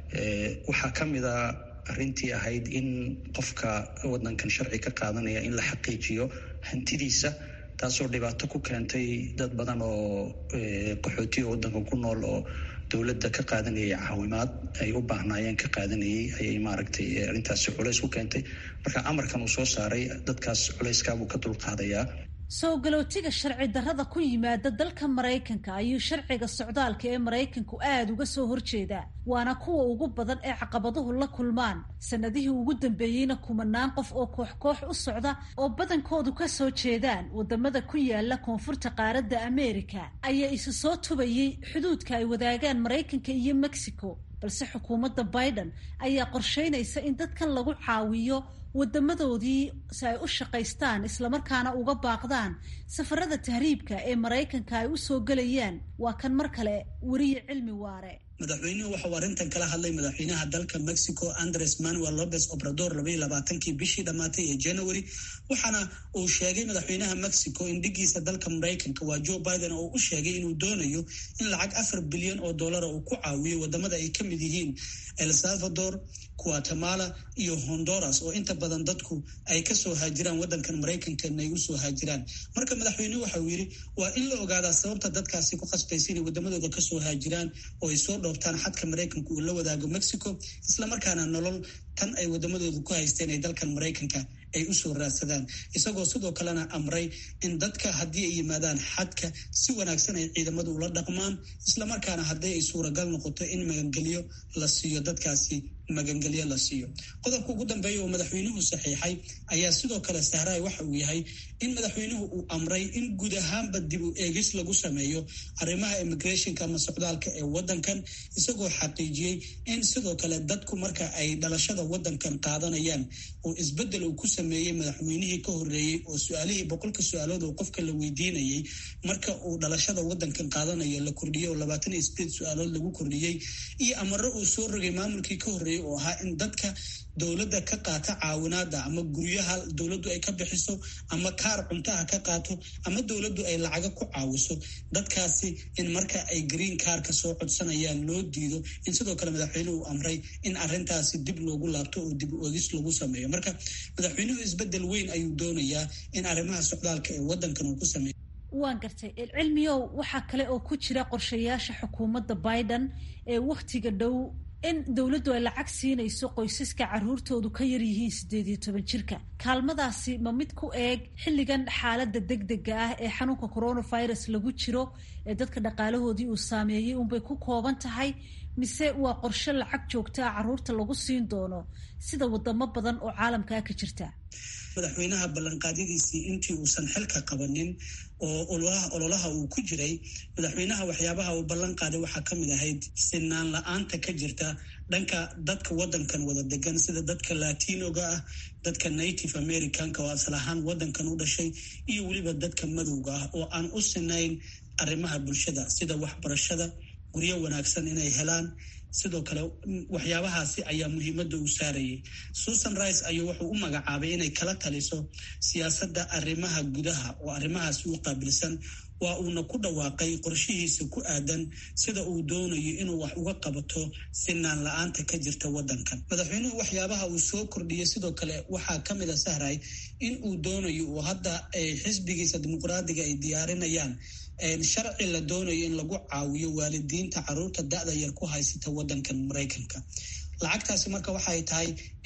waxaa ka mid a arrintii ahayd in qofka wadankan sharci ka qaadanaya in la xaqiijiyo hantidiisa, taasoo dhibaato ku keentay dad badan oo qaxootiga wadanka ku nool oo dowladda ka qaadanayay caawimaad ay u baahnaayeen ka qaadanayay ayay maaragtay arrintaasi culays ku keentay. marka amarkan uu soo saaray dadkaas culayskaabuu ka dulqaadayaa. soo galootiga sharci darrada ku yimaada dalka Maraykanka ayuu sharciga socdaalka ee Maraykanku aad uga soo horjeedaa, waana kuwa ugu badan ee caqabaduhu la kulmaan. sanadihii ugu dambeeyeyna kumanaan qof oo koox koox u socda oo badankoodu ka soo jeedaan wadamada ku yaala koonfurta qaaradda Ameerika ayaa isu soo tubayay xuduudka ay wadaagaan Maraykanka iyo Mexico, balse xukuumadda Biden ayaa qorsheynaysa in dadkan lagu caawiyo wadamadoodii si ay u shaqaystaan islamarkaana uga baaqdaan safarada tahriibka ee Maraykanka ay u soo galayaan. waa kan mar kale wariye cilmi waare. madaxweynuhu waxa uu arrintan kala hadlay madaxweynaha dalka Mexico Andres Manuel Lopez Obrador laba iyo labaatankii bishii dhamaatay ee January, waxaana uu sheegay madaxweynaha Mexico in dhigiisa dalka Maraykanka waa Joe Biden oo u sheegay inuu doonayo in lacag afar bilyan oo dollar uu ku caawiyo wadamada ay ka mid yihiin El Salvador, Guatemala iyo Honduras oo inta badan dadku ay ka soo haajiraan wadankan Maraykanka ay u soo haajiraan. marka madaxweynuhu waxa uu yiri waa in la ogaadaa sababta dadkaasi ku qasbaysan inay wadamadooda ka soo haajiraan oo ay soo dhooftaan xadka Maraykanka uu la wadaago Mexico, isla markaana nolol tan ay wadamadooda ku haysteen ay dalkan Maraykanka ay u soo raadsadaan, isagoo sidoo kalena amray in dadka haddii ay yimaadaan xadka si wanaagsan ay ciidamadu ula dhaqmaan, isla markaana haddii ay suuragal noqoto in magangelyo la siiyo dadkaasi magangelyo la siiyo. qodobka ugu dambeeya oo madaxweynuhu saxiixay ayaa sidoo kale sahray waxa uu yahay in madaxweynuhu uu amray in guud ahaanba dib u eegis lagu sameeyo arrimaha immigrationka ama socdaalka ee wadankan, isagoo xaqiijiyey in sidoo kale dadku marka ay dhalashada wadankan qaadanayaan oo isbedel uu ku sameeyey madaxweynihii ka horreeyey oo su-aalihii boqolka su-aalood oo qofka la weydiinayay marka uu dhalashada wadankan qaadanayo la kordhiyey oo labaatan iyo sideed su-aalood lagu kordhiyey, iyo amaro uu soo rogay maamulkii ka horreeyey oo ahaa in dadka dowladda ka qaata caawinaada ama guryaha dowladdu ay ka bixiso ama kaar cuntaha ka qaato ama dowladdu ay lacaga ku caawiso dadkaasi in marka ay green carka soo codsanayaan loo diido, in sidoo kale madaxweynuhu uu amray in arrintaasi dib loogu laabto oo dib u eegis lagu sameeyo. marka madaxweynuhu isbedel weyn ayuu doonayaa in arrimaha socdaalka ee wadankan uu ku sameeyo. waan gartay cilmiyow, waxaa kale oo ku jira qorshayaasha xukuumadda Biden ee wakhtiga dhow in dowladdu ay lacag siinayso qoysaska caruurtoodu ka yar yihiin sideed iyo toban jirka. kaalmadaasi ma mid ku eeg xilligan xaaladda degdega ah ee xanuunka coronavirus lagu jiro ee dadka dhaqaalahoodii uu saameeyey unbay ku kooban tahay, mise waa qorshe lacag joogta ah caruurta lagu siin doono sida wadamo badan oo caalamkaa ka jirta? madaxweynaha ballanqaadyadiisii intii uusan xilka qabanin oo ololaha uu ku jiray, madaxweynaha waxyaabaha uu ballan qaaday waxaa ka mid ahayd sinaan la-aanta ka jirta dhanka dadka wadankan wada degan, sida dadka latinoga ah, dadka native americanka oo asal ahaan wadankan u dhashay, iyo weliba dadka madowga ah oo aan u sinayn arrimaha bulshada sida waxbarashada, guryo wanaagsan inay helaan. sidoo kale waxyaabahaasi ayaa muhiimadda uu saarayay. Susan Rice ayuu wuxuu u magacaabay inay kala taliso siyaasadda arrimaha gudaha oo arrimahaasi u qaabilsan, waa uuna ku dhawaaqay qorshihiisa ku aadan sida uu doonayo inuu wax uga qabato sinaan la-aanta ka jirta wadankan. madaxweynuhu waxyaabaha uu soo kordhiyay sidoo kale waxaa ka mid a sahray in uu doonayo oo hadda xisbigiisa dimuqraadiga ay diyaarinayaan sharci la doonayo in lagu caawiyo waalidiinta caruurta da-da yar ku haysata wadankan Maraykanka. lacagtaasi marka waxay tahay in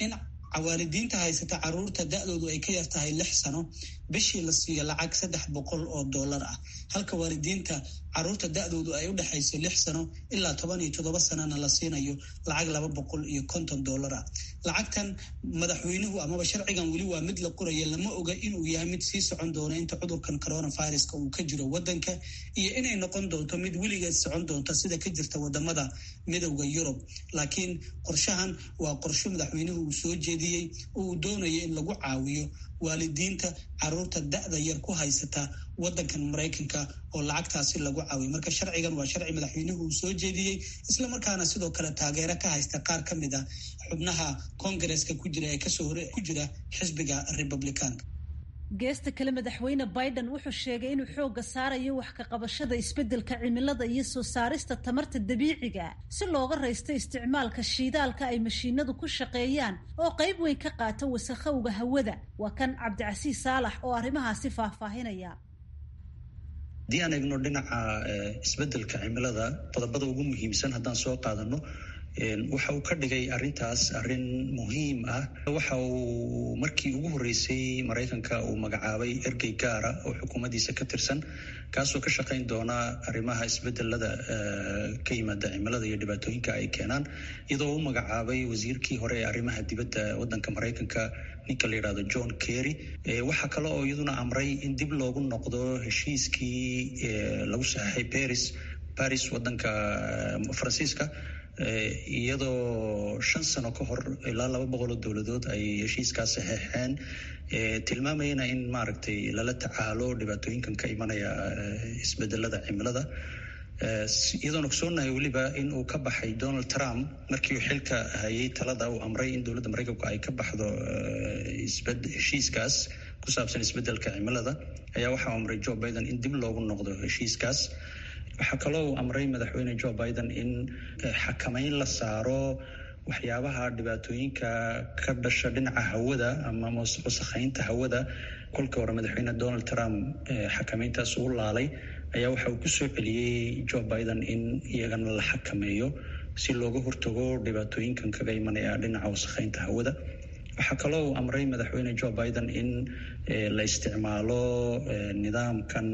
waalidiinta haysata caruurta da-doodu ay ka yar tahay lix sano bishii la siiyo lacag saddex boqol oo dollar ah, halka waalidiinta caruurta da-doodu ay u dhexayso lix sano ilaa toban iyo toddoba sanana la siinayo lacag laba boqol iyo konton dollar ah. lacagtan madaxweynuhu amaba sharcigan weli waa mid la qoraya, lama oga inuu yahay mid sii socon doono inta cudurkan coronaviruska uu ka jiro wadanka, iyo inay noqon doonto mid weligeed socon doonta sida ka jirta wadamada midowda yurub. laakiin qorshahan waa qorsho madaxweynuhu uu soo jeediyey oo uu doonayo in lagu caawiyo waalidiinta caruurta da-da yar ku haysata wadankan maraykanka oo lacagtaasi lagu caawiyo. marka sharcigan waa sharci madaxweynuhu uu soo jeediyey, isla markaana sidoo kale taageero ka haysta qaar ka mid a xubnaha kongareska ku jira ee kasoo hore ku jira xisbiga republicaanka. geesta kale madaxweyne biden wuxuu sheegay inuu xoogga saarayo wax ka qabashada isbeddelka cimilada iyo soo saarista tamarta dabiiciga si looga raysto isticmaalka shiidaalka ay mashiinadu ku shaqeeyaan oo qayb weyn ka qaata wasakhowga hawada. waa kan cabdicasiis saalax oo arrimahaasi faahfaahinaya. haddii aan eegno dhinaca isbeddelka cimilada, qodobada ugu muhiimsan haddaan soo qaadano, waxa uu ka dhigay arrintaas arrin muhiim ah. waxa uu markii ugu horreysay maraykanka uu magacaabay ergey gaara oo xukuumaddiisa ka tirsan, kaasoo ka shaqayn doona arrimaha isbedelada ka yimaada cimilada iyo dhibaatooyinka ay keenaan, iyadoo u magacaabay wasiirkii hore ee arrimaha dibadda waddanka maraykanka ninka la yidhahdo John Kerry. waxaa kale oo iyaduna amray in dib loogu noqdo heshiiskii lagu saxeexay Paris Paris waddanka Faransiiska, iyadoo shan sano ka hor ilaa laba boqol oo dowladood ay heshiiskaas saxeexeen, tilmaamayana in maaragtay lala tacaalo dhibaatooyinkan ka imanaya isbedelada cimilada. iyadoona kusoonahay weliba in uu ka baxay Donald Trump markii uu xilka hayay talada, uu amray in dowladda maraykanku ay ka baxdo heshiiskaas ku saabsan isbedelka cimilada, ayaa waxaa amray Joe Biden in dib loogu noqdo heshiiskaas. waxaa kaloo uu amray madaxweyne Joe Biden in xakameyn la saaro waxyaabaha dhibaatooyinka ka dhasha dhinaca hawada ama wasakheynta hawada. kolka hore madaxweyne Donald Trump xakameyntaas uu laalay, ayaa waxa uu ku soo celiyey Joe Biden in iyagana la xakameeyo si looga hortago dhibaatooyinkan kaga imanaya dhinaca wasakheynta hawada. waxaa kaloo uu amray madaxweyne Joe Biden in la isticmaalo nidaamkan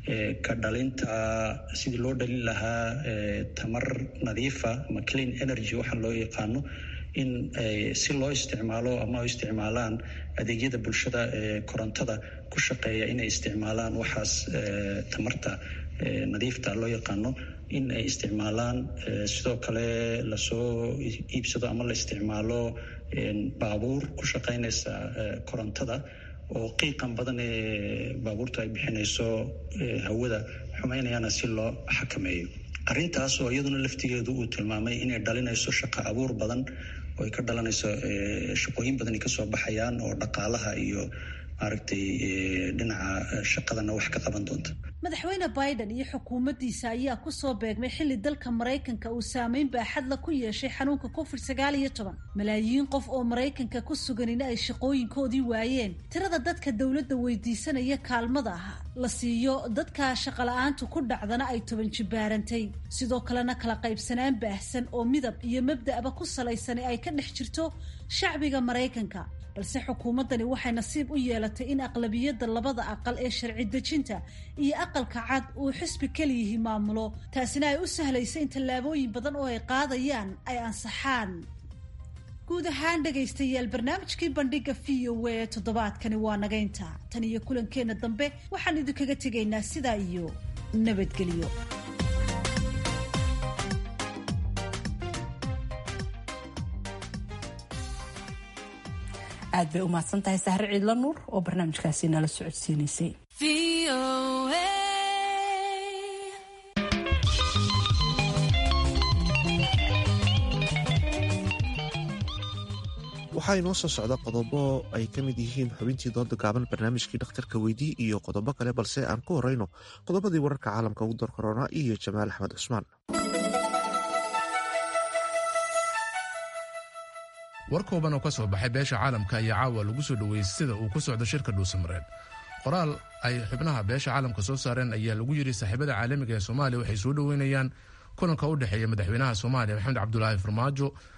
ka dhalinta sidii loo dhalin lahaa tamar nadiifa ama clean energy waxaa loo yaqaano, in si loo isticmaalo ama isticmaalaan adeegyada bulshada ee korontada ku shaqeeya inay isticmaalaan waxaas tamarta nadiifta loo yaqaano, in ay isticmaalaan. sidoo kale lasoo iibsado ama la isticmaalo baabuur ku shaqeynaysa korontada oo qiiqan badan ee baabuurtu ay bixinayso hawada xumeynayana si loo xakameeyo. arrintaas oo iyaduna laftigeedu uu tilmaamay inay dhalinayso shaqo abuur badan oo ay ka dhalanayso shaqooyin badan ay kasoo baxayaan oo dhaqaalaha iyo maaragtay dhinaca shaqadana wax ka qaban doonta. madaxweyne biden iyo xukuumaddiisa ayaa ku soo beegmay xilli dalka maraykanka uu saameyn baaxad la ku yeeshay xanuunka covid sagaal iyo toban. malaayiin qof oo maraykanka ku suganina ay shaqooyinkoodii waayeen. tirada dadka dowladda weydiisanaya kaalmada ah la siiyo dadka shaqala-aantu ku dhacdana ay toban jibaarantay. sidoo kalena kala qaybsanaan baahsan oo midab iyo mabda'ba ku salaysani ay ka dhex jirto shacbiga maraykanka. balse xukuumaddani waxay nasiib u yeelatay in aqlabiyadda labada aqal ee sharci dejinta iyo aqalka cad uu xisbi keliyihii maamulo, taasina ay u sahlaysay in tallaabooyin badan oo ay qaadayaan ay ansaxaan. guud ahaan dhegaystayaal barnaamijkii bandhiga v o a ee toddobaadkani waa nagaynta. tan iyo kulankeenna dambe waxaan idinkaga tegaynaa sidaa iyo nabadgelyo. aad bay u mahadsan tahay sahre ciidla nuur oo barnaamijkaasi nala socodsiinaysay. waxaa inoo soo socda qodobo ay ka mid yihiin xubintii dooda gaaban, barnaamijkii dhakhtarka weydii iyo qodobo kale, balse aan ku horeyno qodobadii wararka caalamka ugu dar korona iyo jamaal axmed cusmaan. war kooban oo ka soo baxay beesha caalamka ayaa caawa lagu soo dhoweeyey sida uu ku socdo shirka dhuusamareeb. qoraal ay xubnaha beesha caalamka soo saareen ayaa lagu yidhi saaxiibada caalamiga ee soomaaliya waxay soo dhoweynayaan kulanka u dhexeeya madaxweynaha soomaaliya maxamed cabdulaahi farmaajo,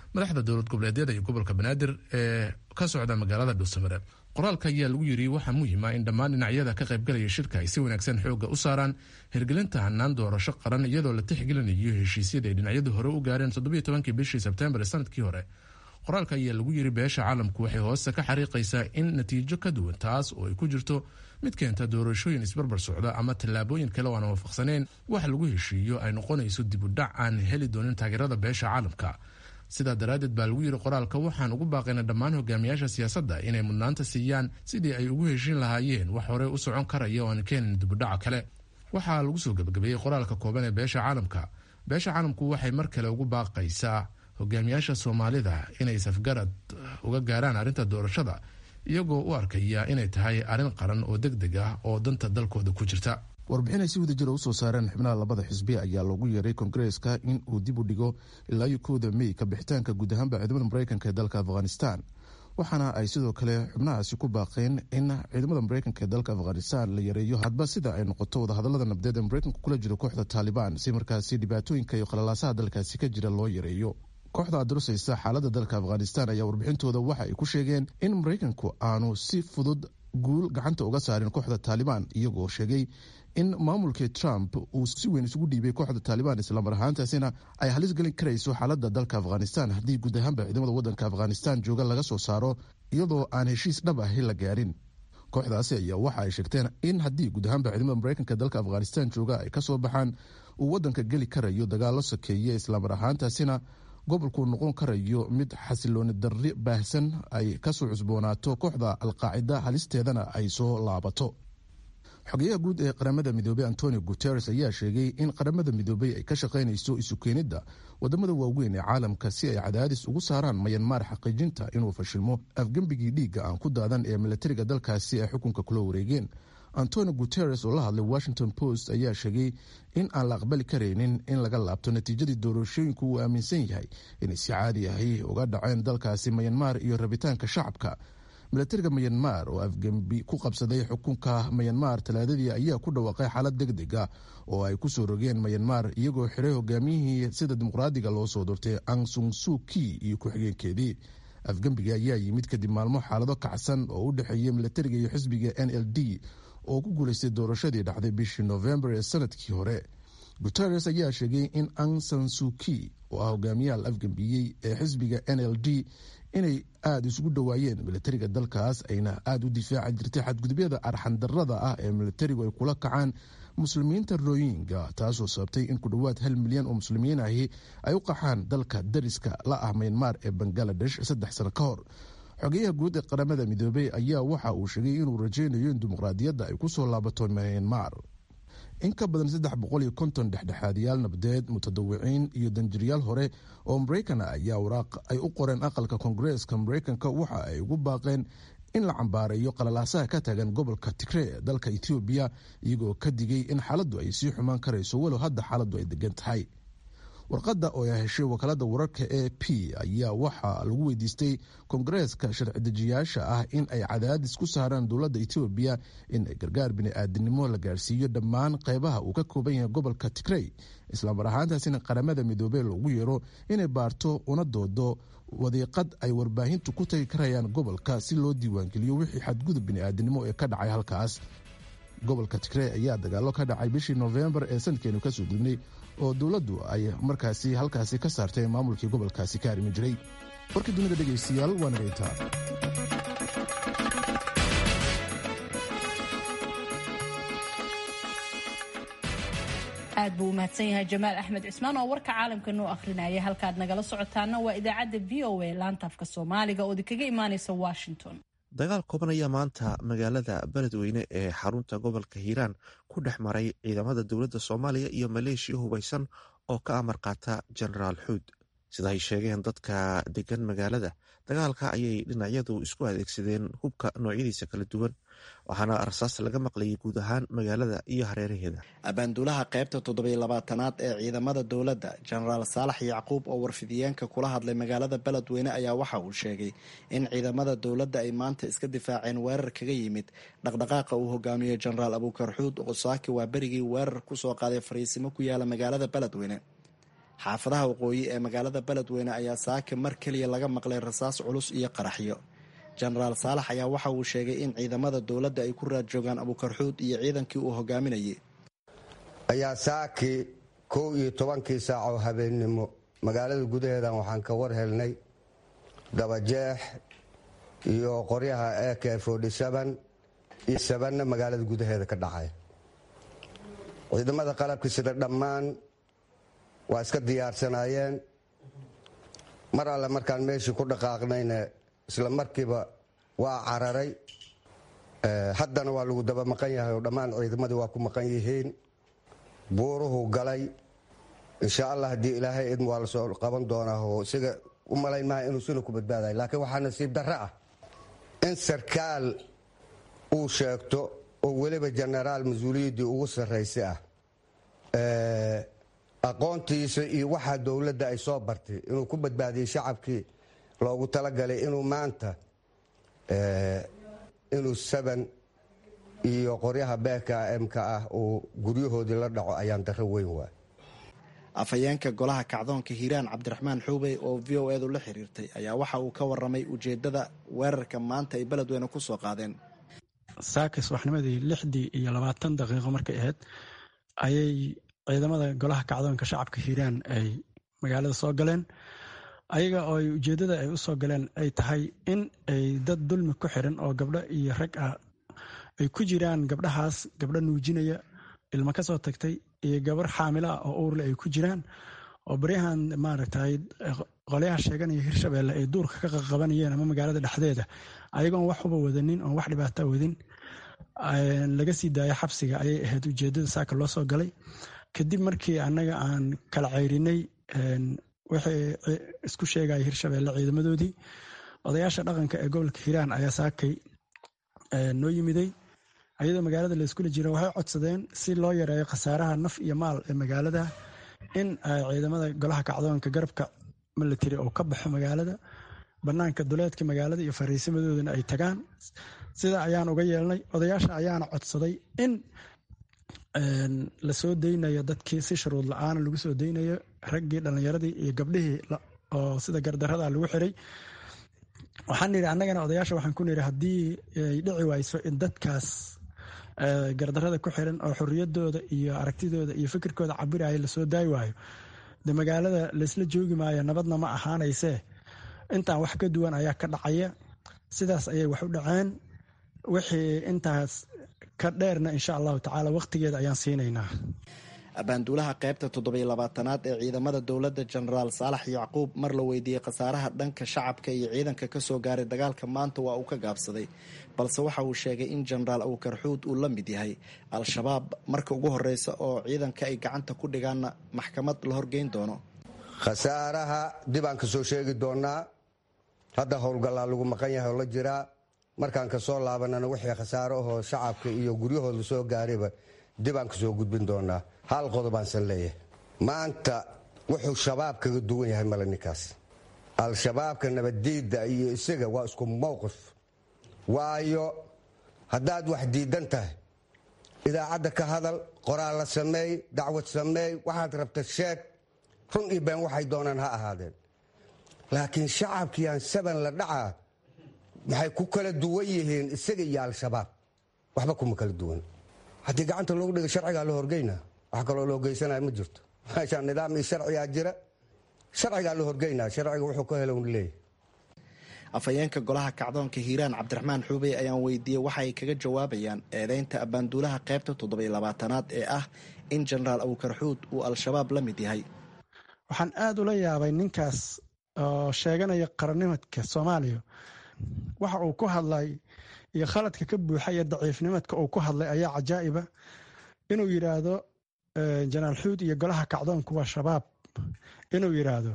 madaxda dowlad goboleedyada iyo gobolka banaadir ee ka socda magaalada dhuusamareeb. qoraalka ayaa lagu yiri waxaa muhiima in dhammaan dhinacyada ka qaybgalaya shirka ay si wanaagsan xooga u saaraan hirgelinta hanaan doorasho qaran iyadoo la tixgelinayo heshiisyada ay dhinacyadu hore u gaareen toddobiyo tobankii bishii sebtembar sanadkii hore. qoraalka ayaa lagu yiri beesha caalamku waxay hoose ka xariiqaysaa in natiijo ka duwan taas oo ay ku jirto mid keenta doorashooyin isbarbar socda ama tallaabooyin kale oo aan waafaqsanayn wax lagu heshiiyo ay noqonayso dib u dhac aan heli doonin taageerada beesha caalamka. sidaa daraaddeed baa lagu yiri qoraalka waxaan ugu baaqayna dhammaan hogaamiyaasha siyaasadda inay mudnaanta siiyaan sidii ay ugu heshiin lahaayeen wax hore u socon karaya oo aan keenin dibudhaca kale. waxaa lagu soo gabagabeeyey qoraalka kooban ee beesha caalamka. beesha caalamku waxay mar kale ugu baaqaysaa hogaamiyaasha soomaalida inay safgarad uga gaaraan arrinta doorashada iyagoo u arkaya inay tahay arrin qaran oo deg deg ah oo danta dalkooda ku jirta. warbixin ay si wada jira usoo saareen xubnaha labada xisbi ayaa loogu yeeray kongareeska in uu dib u dhigo ilaa iyo kowda mey ka bixitaanka guud ahaanba ciidamada mareykanka ee dalka afghanistan. waxaana ay sidoo kale xubnahaasi ku baaqeen in ciidamada mareykanka ee dalka afghanistan la yareeyo hadba sida ay noqoto wadahadalada nabdeed ee mareykanka kula jiro kooxda taalibaan si markaasi dhibaatooyinka iyo qalalaasaha dalkaasi ka jira loo yareeyo. kooxda adrusaysa xaaladda dalka afghanistan ayaa warbixintooda waxa ay ku sheegeen in mareykanku aanu si fudud guul gacanta uga saarin kooxda taalibaan iyagoo sheegay in maamulkii trump uu si weyn isugu dhiibay kooxda taalibaan islamar ahaantaasina ay halis gelin karayso xaaladda dalka afghanistan haddii guud ahaanba ciidamada wadanka afghanistan jooga laga soo saaro iyadoo aan heshiis dhab ahi la gaarin. kooxdaasi ayaa waxa ay sheegteen in haddii guud ahaanba ciidamada mareykanka dalka afghanistan jooga ay kasoo baxaan uu wadanka geli karayo dagaalo sokeeye islamar ahaantaasina gobolkuu noqon karayo mid xasilooni darri baahsan ay kasoo cusboonaato kooxda alqaacida halisteedana ay soo laabato. xogeyaha guud ee qaramada midoobey antonio guteres ayaa sheegay in qaramada midoobey ay ka shaqaynayso isu keenidda wadamada waaweyn ee caalamka si ay cadaadis ugu saaraan mayanmar xaqiijinta inuu fashilmo afgembigii dhiigga aan ku daadan ee milatariga dalkaasi ay xukunka kula wareegeen. antonio guteres oo la hadlay washington post ayaa sheegay in aan la aqbali karaynin in laga laabto natiijadii doorashooyinku uu aaminsan yahay inay si caadi ahi uga dhaceen dalkaasi mayanmar iyo rabitaanka shacabka. milatariga mayanmar oo afgembi ku qabsaday xukunka mayanmar talaadadii ayaa ku dhawaaqay xaalad deg deg ah oo ay kusoo rogeen mayanmar iyagoo xiray hogaamiyihii sida dimuqraadiga loo soo doortay Aung San Suu Kyi iyo ku-xigeenkeedii. afgembiga ayaa yimid kadib maalmo xaalado kacsan oo u dhexeeyay milatariga iyo xisbiga N L D oo ku guulaystay doorashadii dhacday bishii November ee sanadkii hore. Guterres ayaa sheegay in Aung San Suu Kyi oo ah hogaamiyaha la afgembiyey ee xisbiga N L D inay aada isugu dhowaayeen milatariga dalkaas ayna aada u difaaci jirtay xadgudubyada arxandarada ah ee milatarigu ay kula kacaan muslimiinta royinga taasoo sababtay in ku dhowaad hal milyan oo muslimiin ahi ay u qaxaan dalka dariska la ah mayanmar ee bangaladesh saddex sano ka hor. xogeyaha guud ee qaramada midoobey ayaa waxa uu sheegay inuu rajaynayo in dimuqraadiyadda ay kusoo laabato mayanmar. in ka badan saddex boqol iyo konton dhexdhexaadiyaal nabadeed mutadawiciin iyo danjiryaal hore oo mareykan ayaa waraaq ay u qoreen aqalka koongareeska mareykanka waxa ay ugu baaqeen in la cambaarayo qalalaasaha ka taagan gobolka Tigray ee dalka Ethiopia iyagoo ka digay in xaaladdu ay sii xumaan karayso walow hadda xaaladdu ay degan tahay. warqadda oo ay heshay wakaalada wararka A P ayaa waxaa lagu weydiistay koongareeska sharci dejiyaasha ah in ay cadaadis ku saaraan dowladda Ethiopia in ay gargaar bini'aadanimo la gaarsiiyo dhammaan qeybaha uu ka kooban yahay gobolka Tigray islamar ahaantaasina qaramada midoobey loogu yeero inay baarto una doodo wadiiqad ay warbaahintu ku tagi karayaan gobolka si loo diiwaangeliyo wixii xadgudub bini'aadanimo ee ka dhacay halkaas. gobolka Tigray ayaa dagaalo ka dhacay bishii November ee sanadkeenu ka soo gudbnay oo dowladdu ay markaasi halkaasi ka saartay maamulkii gobolkaasi ka arrimi jiray. warkii dunida dhegaystayaal waa naga intaa. aad buu u mahadsan yahay jamaal axmed cismaan oo warka caalamka noo akhrinaya. halkaad nagala socotaana waa idaacadda v o a laanta afka soomaaliga oo idinkaga imaanaysa washington. dagaal kooban ayaa maanta magaalada beledweyne ee xarunta gobolka hiiraan ku dhex maray ciidamada dowladda soomaaliya iyo maleeshiya hubeysan oo ka amar qaata jenaraal xuud. sida ay sheegeen dadka degan magaalada, dagaalka ayay dhinacyadu isku adeegsadeen hubka noocyadiisa kala duwan, waxaana rasaas laga maqlayay guud ahaan magaalada iyo hareeraheeda. abaanduulaha qaybta toddobiyo labaatanaad ee ciidamada dowladda jenaraal saalax yacquub oo warfidiyeenka kula hadlay magaalada beledweyne ayaa waxa uu sheegay in ciidamada dowladda ay maanta iska difaaceen weerar kaga yimid dhaqdhaqaaqa uu hogaamiyey jenaraal abuukar xuud oo saaki waa berigii weerar kusoo qaaday fariisimo ku yaala magaalada beledweyne. xaafadaha waqooyi ee magaalada beledweyne ayaa saaka mar keliya laga maqlay rasaas culus iyo qaraxyo. jenaraal saalax ayaa waxa uu sheegay in ciidamada dowladda ay ku raad joogaan abuukarxuud iyo ciidankii uu hogaaminayay. ayaa saakii kow iyo tobankii saac oo habeennimo magaalada gudaheedan waxaan ka war helnay dabajeex iyo qoryaha a k iyo sabanna magaalada gudaheeda ka dhacay. ciidamada qalabka sida dhammaan waa iska diyaarsanaayeen. mar alle markaan meeshii ku dhaqaaqnayna isla markiiba waa cararay. haddana waa lagu daba maqan yahay oo dhammaan ciidamadii waa ku maqan yihiin. buuruhu galay. insha allah haddii ilaahay idm waa lasoo qaban doonaa oo isaga u malayn maaha inuu sina ku badbaadayo. laakiin waxaa nasiib darro ah in sarkaal uu sheegto oo weliba jenaraal mas-uuliyaddii ugu sarraysay ah aqoontiisa iyo waxaa dowladda ay soo bartay inuu ku badbaadiyey shacabkii loogu talagalay inuu maanta inuu saban iyo qoryaha beeka mka ah uu guryahoodii la dhaco ayaan darro weyn waay. afhayeenka golaha kacdoonka hiiraan cabdiraxmaan xuubey oo v o edu la xiriirtay ayaa waxa uu ka waramay ujeeddada weerarka maanta ay beledweyne ku soo qaadeen. saakis waxnimadii lixdii iyo labaatan daqiiqo markay ahayd ayay ciidamada golaha kacdoonka shacabka hiiraan ay magaalada soo galeen. ayaga oo ujeeddada ay u soo galeen ay tahay in ay dad dulmi ku xiran oo gabdho iyo rag ah ay ku jiraan. gabdhahaas gabdho nuujinaya ilmo ka soo tagtay iyo gabar xaamilo ah oo uurle ay ku jiraan oo baryahan maaragtay qolyaha sheeganaya hirshabeelle ay duurka ka qaqabanayeen ama magaalada dhexdeeda ayagoon wax uba wadanin oon wax dhibaata wadin laga sii daayo xabsiga ayay ahayd ujeeddada saaka loo soo galay. kadib markii annaga aan kala ceyrinay waxay isku sheegaya hirshabeelle ciidamadoodii, odayaasha dhaqanka ee gobolka hiiraan ayaa saakay noo yimiday. ayadoo magaalada la iskula jira waxay codsadeen si loo yareeyo khasaaraha naf iyo maal ee magaalada in ciidamada golaha kacdoonka garabka military oo ka baxo magaalada banaanka duleedka magaalada iyo fariisimadoodana ay tagaan. sida ayaan uga yeelnay. odayaasha ayaana codsaday in lasoo daynayo dadkii si shuruud la-aana lagu soo daynayo raggii dhallinyaradii iyo gabdhihii oo sida gardarada lagu xiray. waxaan nidhi annagana odayaasha waxaan ku nidhi haddii ay dhici wayso in dadkaas gardarada ku xiran oo xorriyadooda iyo aragtidooda iyo fikirkooda cabiraya lasoo daayi waayo de magaalada laysla joogi maayo, nabadna ma ahaanaysee intaan wax ka duwan ayaa ka dhacaya. sidaas ayay wax u dhaceen. wixii intaas ka dheerna insha allahu tacaala wakhtigeeda ayaan siinaynaa. abaanduulaha qaybta toddobiyo labaatanaad ee ciidamada dowladda jenaraal saalax yacquub mar la weydiiyey khasaaraha dhanka shacabka iyo ciidanka ka soo gaaray dagaalka maanta waa uu ka gaabsaday, balse waxa uu sheegay in jenaraal abuukarxuud uu la mid yahay al-shabaab marka ugu horreysa oo ciidanka ay gacanta ku dhigaanna maxkamad la horgeyn doono. khasaaraha dib aan ka soo sheegi doonaa. hadda howlgallaa lagu maqan yahay oo la jiraa. markaan ka soo laabanana wixii khasaaro ahoo shacabka iyo guryahooda soo gaarayba dib aan ka soo gudbin doonaa. hal qodobaansan leeyahay maanta wuxuu shabaab kaga duwan yahay male ninkaas. al-shabaabka nabaddiidda iyo isaga waa isku mowqif. waayo haddaad wax diidan tahay idaacadda ka hadal, qoraal la sameey, dacwad sameey, waxaad rabta sheeg, run iyo been waxay doonaan ha ahaadeen. laakiin shacabkiiaan saban la dhacaa maxay ku kala duwan yihiin isaga iyo al-shabaab? waxba kuma kala duwan. haddii gacanta loogu dhiga sharcigaa la horgeynaa. wax kaloo loo geysanaya ma jirto. meeshaan nidaam iyo sharcigaa jira. sharcigaa la horgeynaa. sharciga wuxuu ka helo un leeyahy. afhayeenka golaha kacdoonka hiiraan cabdiraxmaan xuubey ayaan weydiiyey waxa ay kaga jawaabayaan eedeynta abaanduulaha qaybta toddobiyo labaatanaad ee ah in jenaraal abuukarxuud uu al-shabaab la mid yahay. waxaan aada ula yaabay ninkaas oo sheeganaya qarannimadka soomaaliya. waxa uu ku hadlay iyo khaladka ka buuxa iyo daciifnimadka uu ku hadlay ayaa cajaa'iba. inuu yidhaahdo jenaraal xuud iyo golaha kacdoonku waa shabaab, inuu yidhaahdo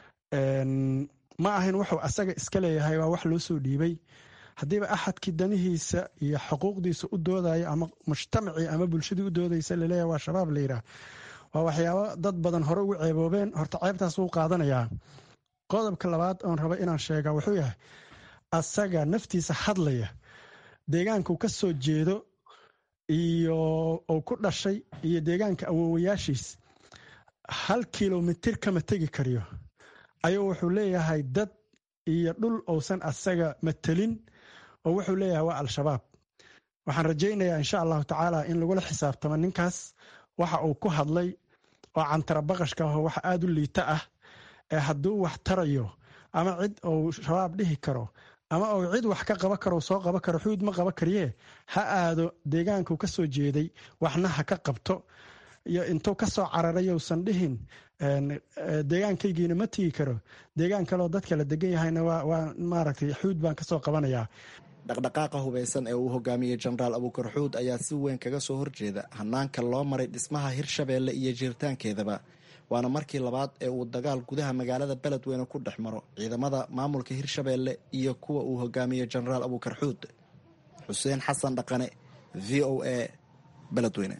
ma ahayn wuxuu asaga iska leeyahay, waa wax loo soo dhiibay. haddiiba axadkii danihiisa iyo xuquuqdiisa u doodaya ama mujtamacii ama bulshadii u doodaysa laleeyahay waa shabaab la yidhaah, waa waxyaabo dad badan hore ugu ceeboobeen. horta ceebtaas wuu qaadanayaa. qodobka labaad oon raba inaan sheega wuxuu yahay asaga naftiisa hadlaya deegaankuu ka soo jeedo iyo uu ku dhashay iyo deegaanka awoowayaashiis hal kilomitir kama tegi kariyo ayuu wuxuu leeyahay dad iyo dhul uusan asaga matelin oo wuxuu leeyahay waa al-shabaab. waxaan rajaynayaa insha allahu tacaala in lagula xisaabtamo ninkaas waxa uu ku hadlay oo cantara baqashka ah wax aada u liita ah ee hadduu wax tarayo ama cid uu shabaab dhihi karo ama uu cid wax ka qaban karo soo qaban karo xuud ma qaban kariye ha aado deegaanku ka soo jeeday waxna ha ka qabto iyo intuu ka soo cararay uusan dhihin deegaankaygiina ma tigi karo deegaan kaleoo dadka la degan yahayna waa maaragtay xuud baan ka soo qabanayaa. dhaqdhaqaaqa hubaysan ee uu hogaamiyey jenaraal abuukar xuud ayaa si weyn kaga soo horjeeda hanaanka loo maray dhismaha hirshabeelle iyo jiritaankeedaba waana markii labaad ee uu dagaal gudaha magaalada beledweyne ku dhex maro ciidamada maamulka hirshabeelle iyo kuwa uu hogaamiyey jenaraal abuukar xuud. xuseen xasan dhaqane, v o a, beledweyne.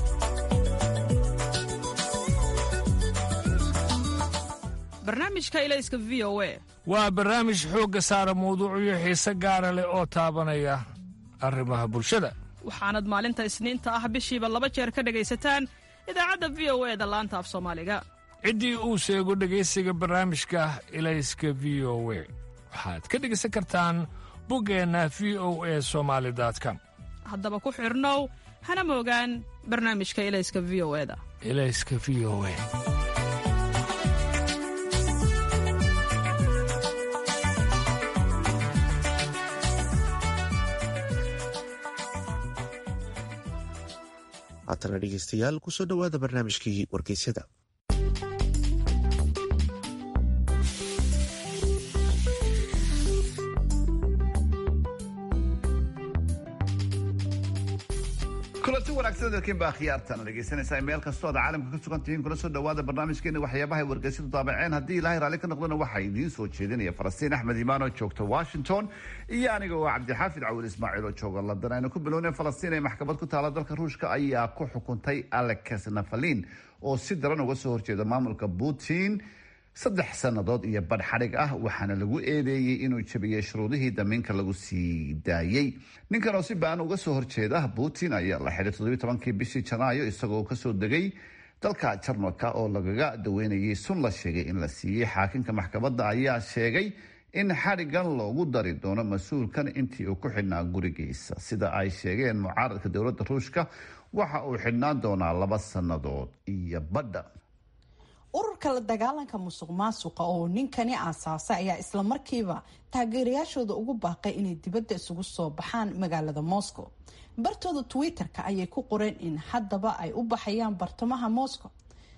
barnaamijka ilayska v o a waa barnaamij xoogga saara mawduucyo xiise gaara leh oo taabanaya arrimaha bulshada. waxaanad maalinta isniinta ah bishiiba laba jeer ka dhegaysataan idaacadda v o e da laanta af soomaaliga. ciddii uu sheego dhegaysiga barnaamijka ilayska v o a waxaad ka dhegaysan kartaan boggeenna v o a somaali com. haddaba ku xidhnow hana moogaan barnaamijka ilayska v o e da. ilayska v o a. haatana dhegeystayaal kusoo dhowaada barnaamijkii wargeysyada. kulanti wanaagsan dalkiin baa khiyaartana dhegeysanaysaa meel kastoo aad caalamka ka sugan tihiin kula soo dhowaada barnaamijkeena waxyaabaha ay wargeysyadu daabaceen. haddii ilaahay raalli ka noqdona waxaa idiin soo jeedinaya falastiin axmed imaan oo joogta washington iyo aniga oo cabdixaafid cawil ismaaciil oo jooga london. aynu ku bilownay falastiin ee maxkamad ku taala dalka ruushka ayaa ku xukuntay alex navalin oo si daran uga soo horjeeda maamulka putin saddex sannadood iyo badh xadhig ah, waxaana lagu eedeeyey inuu jabiyey shuruudihii damiinka lagu sii daayey. ninkan oo si baan uga soo horjeeda putin ayaa la xidhay toddobiyi tobankii bishii janaayo isagoo kasoo degay dalka jarmalka oo lagaga daweynayay sun la sheegay in la siiyey. xaakinka maxkamadda ayaa sheegay in xadhigan loogu dari doono mas-uulkan intii uu ku xidhnaa gurigiisa. sida ay sheegeen mucaaradka dowladda ruushka waxa uu xidhnaan doonaa laba sannadood iyo badha. ururka la dagaalanka musuq maasuqa oo ninkani aasaasay ayaa isla markiiba taageerayaashooda ugu baaqay inay dibadda isugu soo baxaan magaalada Moscow. bartooda Twitter-ka ayay ku qoreen in haddaba ay u baxayaan bartamaha Moscow.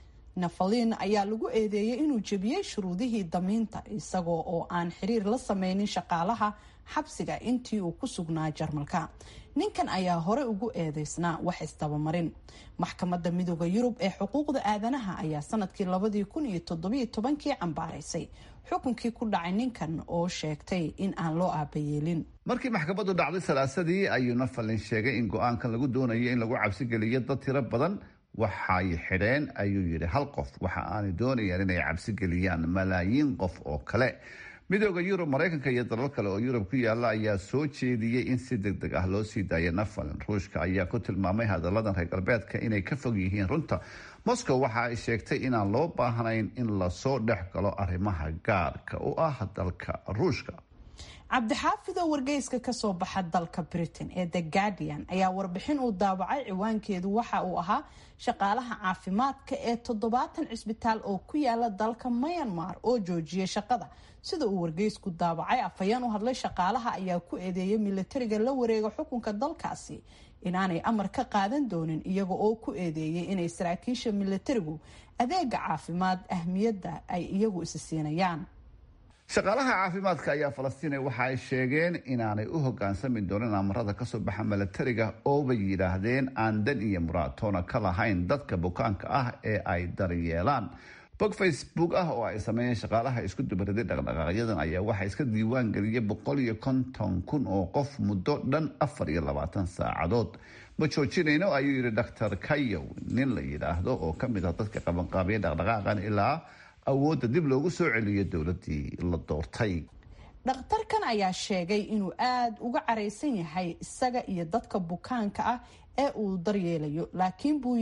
Navalin ayaa lagu eedeeyay inuu jabiyay shuruudihii damiinta isagoo oo aan xiriir la sameynin shaqaalaha xabsiga intii uu ku sugnaa Jarmalka. ninkan ayaa hore ugu eedeysnaa wax isdabamarin. maxkamadda midooda Yurub ee xuquuqda aadanaha ayaa sanadkii labadii kun iyo toddobiyo tobankii cambaaraysay xukunkii ku dhacay ninkan oo sheegtay in aan loo aabayeelin. markii maxkamaddu dhacday salaasadii ayuu Navalin sheegay in go-aankan lagu doonayo in lagu cabsi geliyo dad tiro badan waxay xidheen ayuu yidhi hal qof, waxa aanay doonayaan inay cabsi geliyaan malaayiin qof oo kale. midooda Yurub, Mareykanka iyo dalal kale oo Yurub ku yaala ayaa soo jeediyey in si degdeg ah loo sii daayo Navalin. ruushka ayaa ku tilmaamay hadalladan reer galbeedka inay ka fog yihiin runta. Moscow waxa ay sheegtay inaan loo baahnayn in lasoo dhex galo arrimaha gaarka u ah dalka ruushka. cabdixaafid oo wargeyska kasoo baxa dalka Britain ee The Guardian ayaa warbixin uu daawacay ciwaankeedu waxa uu ahaa shaqaalaha caafimaadka ee toddobaatan cisbitaal oo ku yaala dalka Myanmar oo joojiyay shaqada. sida uu wargeysku daawacay afhayeen u hadlay shaqaalaha ayaa ku eedeeyay militariga la wareega xukunka dalkaasi inaanay amar ka qaadan doonin iyaga oo ku eedeeyay inay saraakiisha militarigu adeega caafimaad ahmiyadda ay iyagu is siinayaan. shaqaalaha caafimaadka ayaa Falastiin waxa ay sheegeen inaanay u hogaansami doonin amarada ka soo baxa militariga oo bay yiraahdeen aan dan iyo muraatoona ka lahayn dadka bukaanka ah ee ay daryeelaan. bog Facebook ah oo ay sameeyeen shaqaalaha isku dubaraday dhaqdhaqaaqyadan ayaa waxa iska diiwaan geliyay boqol iyo konton kun oo qof muddo dhan afar iyo labaatan saacadood. ma joojinayno ayuu yiri Doctor Kayo, nin la yiraahdo oo ka mid ah dadka qabanqaabiya dhaqdhaqaaqan ilaa awoodda dib loogu soo celiyo dowladii la doortay. dhakhtarkan ayaa sheegay inuu aad uga caraysan yahay isaga iyo dadka bukaanka ah ee uu daryeelayo, laakiin buu yiri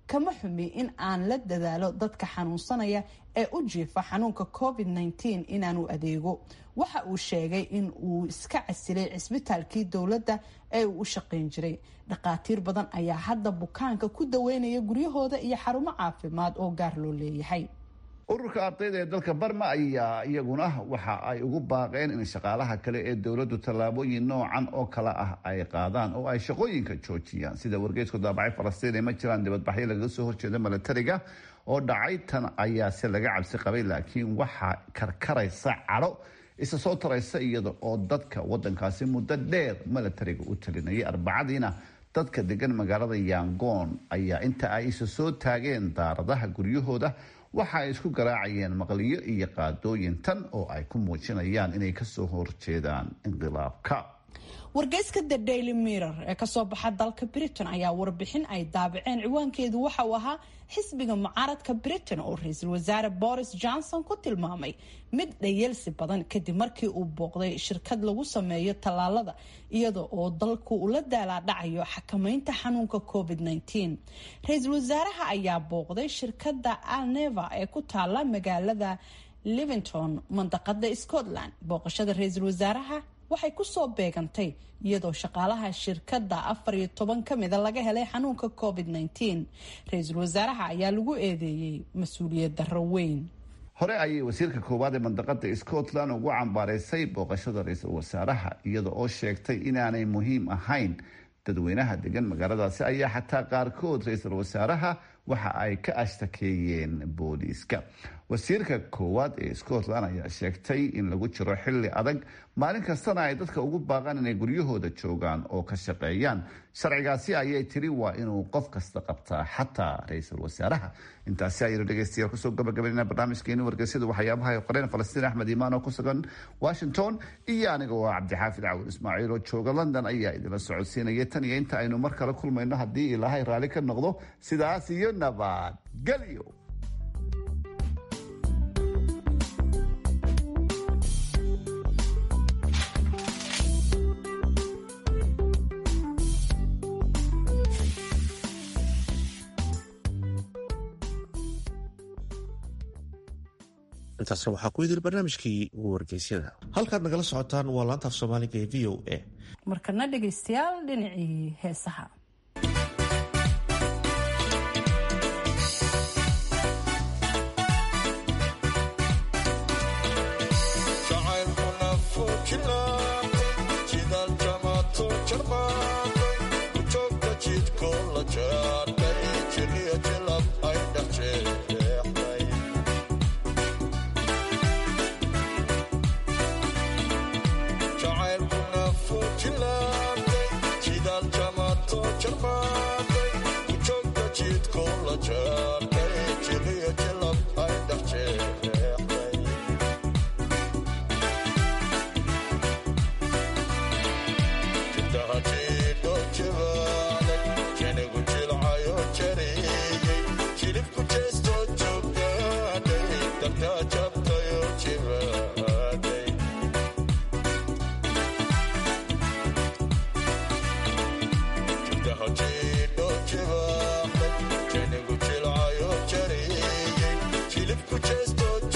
kama xumi in aan la dadaalo dadka xanuunsanaya ee u jiifa xanuunka covid nneteen inaanu adeego. waxa uu sheegay in uu iska casilay cisbitaalkii dowladda ee uu u shaqayn jiray. dhakhaatiir badan ayaa hadda bukaanka ku daweynaya guryahooda iyo xarumo caafimaad oo gaar loo leeyahay. ururka ardayda ee dalka barma ayaa iyaguna waxa ay ugu baaqeen in shaqaalaha kale ee dowladdu tallaabooyin noocan oo kale ah ay qaadaan oo ay shaqooyinka joojiyaan. sida wargeysku daabacay falastiin ee ma jiraan dibadbaxyo lagaga soo horjeeda milatariga oo dhacay, tan ayaa se laga cabsi qabay, laakiin waxaa karkaraysa cadho isa soo taraysa iyada oo dadka wadankaasi muddo dheer milatariga u talinayay. arbacadiina dadka degan magaalada yangoon ayaa inta ay isa soo taageen daaradaha guryahooda waxa ay isku garaacayeen maqliyo iyo qaadooyin tan oo ay ku muujinayaan inay kasoo horjeedaan inqilaabka. wargeyska the daily mirror ee kasoo baxa dalka britain ayaa warbixin ay daabaceen ciwaankeedu waxa uu ahaa xisbiga mucaaradka britain oo ra-iisul wasaare boris johnson ku tilmaamay mid dhayalsi badan kadib markii uu booqday shirkad lagu sameeyo tallaalada iyada oo dalku ula daalaadhacayo xakamaynta xanuunka covid nneteen. ra-iisul wasaaraha ayaa booqday shirkada alneva ee ku taala magaalada livington mandaqada scotland. booqashada ra-iisul wasaaraha waxay kusoo beegantay iyadoo shaqaalaha shirkadda afar iyo toban ka mida laga helay xanuunka covid nneteen. ra-iisul wasaaraha ayaa lagu eedeeyey mas-uuliyad darro weyn. hore ayay wasiirka koowaad ee mandaqada scotland ugu cambaaraysay booqashada ra-iisul wasaaraha iyada oo sheegtay inaanay muhiim ahayn. dadweynaha degan magaaladaasi ayaa xataa qaarkood ra-iisul wasaaraha waxa ay ka ashtakeeyeen booliiska. wasiirka koowaad ee scotland ayaa sheegtay in lagu jiro xilli adag, maalin kastana ay dadka ugu baaqaan inay guryahooda joogaan oo ka shaqeeyaan. sharcigaasi ayay tiri waa inuu qof kasta qabtaa, xataa ra-iisul wasaaraha. intaasi ayaynu dhegeystayaal kusoo gabagabaynaa barnaamijkeeni wargeysyada waxyaabaha ay qoreen falastiin axmed imaan oo ku sugan washington iyo aniga oo cabdixaafid cawil ismaaciil oo jooga london ayaa idinla socodsiinaya. tan iyo inta aynu mar kale kulmayno haddii ilaahay raalli ka noqdo, sidaas iyo nabad gelyo. intaasna waxaa ku idil barnaamijkii wargeysyada. halkaad nagala socotaan waa laanta af soomaaliga ee v o a. markana dhegaystayaal dhinacii heesaha. Just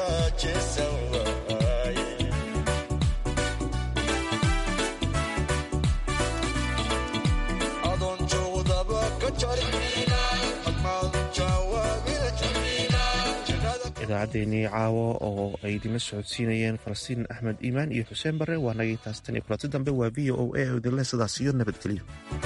idaacaddeenii caawo oo ay idinla socodsiinayeen falastiin axmed iimaan iyo xuseen barre waa nagay taas tan iyo kulanti dambe waa v o a oo idinleh sidaas iyo nabadgelyo.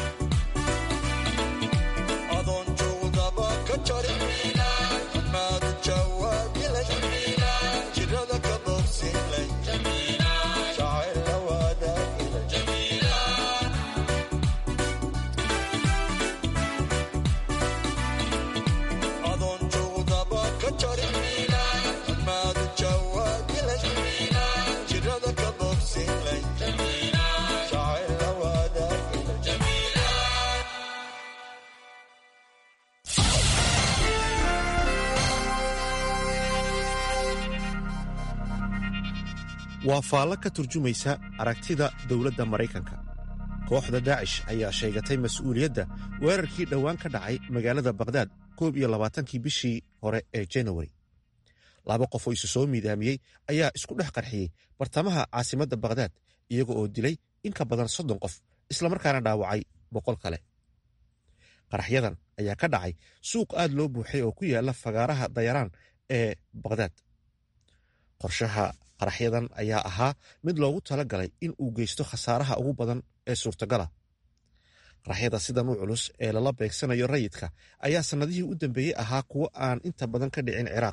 waa faallo ka turjumaysa aragtida dowladda maraykanka. kooxda daacish ayaa sheegatay mas'uuliyadda weerarkii dhowaan ka dhacay magaalada bakhdad koob iyo labaatankii bishii hore ee januari. laba qof oo isu soo miidaamiyey ayaa isku dhex qarxiyey bartamaha caasimadda bakhdad iyaga oo dilay in ka badan soddon qof islamarkaana dhaawacay boqol kale. qaraxyadan ayaa ka dhacay suuq aad loo buuxay oo ku yaalla fagaaraha dayaraan ee bakhdad. qorshaha qaraxyadan ayaa ahaa mid loogu tala galay in uu geysto khasaaraha ugu badan ee suurtagala. qaraxyada sidan u culus ee lala beegsanayo rayidka ayaa sannadihii u dambeeyey ahaa kuwo aan inta badan ka dhicin ciraaq.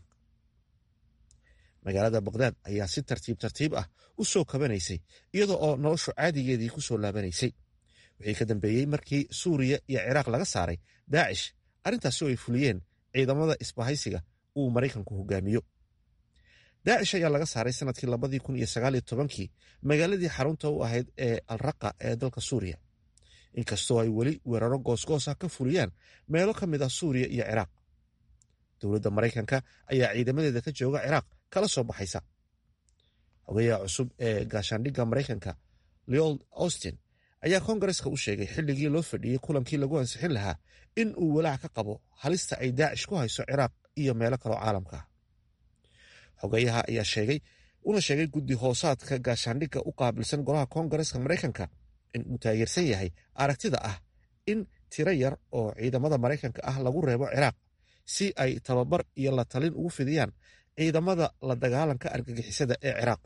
magaalada bakhdad ayaa si tartiib tartiib ah u soo kabanaysay iyada oo noloshu caadigeedii ku soo laabanaysay. wixii ka dambeeyey markii suuriya iyo ciraaq laga saaray daacish, arrintaasi oo ay fuliyeen ciidamada isbahaysiga uu maraykanku hogaamiyo. daacish ayaa laga saaray sanadkii labadii kun iyo sagaal iyo tobankii magaaladii xarunta u ahayd ee alraqa ee dalka suuriya, inkastoo ay weli weeraro goosgoosa ka fuliyaan meelo ka mid ah suuriya iyo ciraaq. dowladda maraykanka ayaa ciidamadeeda ka jooga ciraaq kala soo baxaysa. xogayaha cusub ee gaashaandhigga maraykanka leold austin ayaa koongareska u sheegay xilligii loo fadhiyey kulankii lagu ansixin lahaa in uu walaac ka qabo halista ay daacish ku hayso ciraaq iyo meelo kaloo caalamka ah. xogayaha ayaa sheegay una sheegay guddi hoosaadka gaashaandhigga u qaabilsan golaha koongareska maraykanka in uu taageersan yahay aragtida ah in tiro yar oo ciidamada maraykanka ah lagu reebo ciraaq si ay tababar iyo la talin ugu fidiyaan ciidamada la dagaalanka argagixisada ee ciraaq.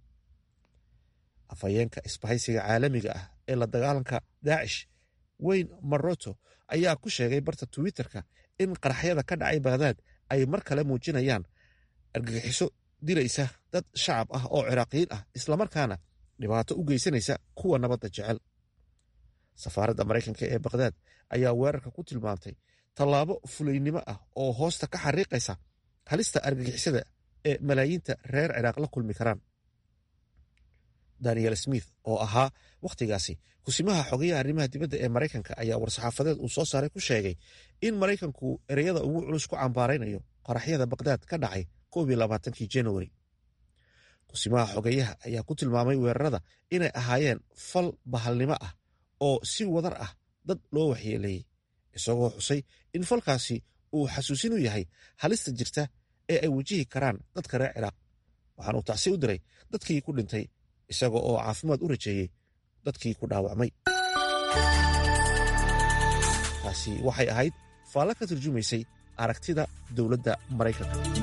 afhayeenka isbahaysiga caalamiga ah ee la dagaalanka daacish wayne maroto ayaa ku sheegay barta twitterka in qaraxyada ka dhacay bakhdad ay mar kale muujinayaan argagixiso dilaysa dad shacab ah oo ciraaqiyiin ah islamarkaana dhibaato u geysanaysa kuwa nabadda jecel. safaaradda maraykanka ee bakhdad ayaa weerarka ku tilmaamtay tallaabo fulaynimo ah oo hoosta ka xariiqaysa halista argagixisada ee malaayiinta reer ciraaq la kulmi karaan. daniel smith oo ahaa wakhtigaasi kusimaha xogayaha arrimaha dibadda ee maraykanka ayaa war-saxaafadeed uu soo saaray ku sheegay in maraykanku ereyada ugu culus ku cambaaraynayo qaraxyada bakhdad ka dhacay koob iyo labaatankii januari. kusimaha xogayaha ayaa ku tilmaamay weerarada inay ahaayeen fal bahalnimo ah oo si wadar ah dad loo waxyeeleeyey, isagoo xusay in falkaasi uu xasuusin u yahay halista jirta ee ay wajihi karaan dadka reer ciraaq. waxaan uu tacsi u diray dadkii ku dhintay isaga oo caafimaad u rajeeyey dadkii ku dhaawacmay. taasi waxay ahayd faallo ka turjumaysay aragtida dowladda maraykanka.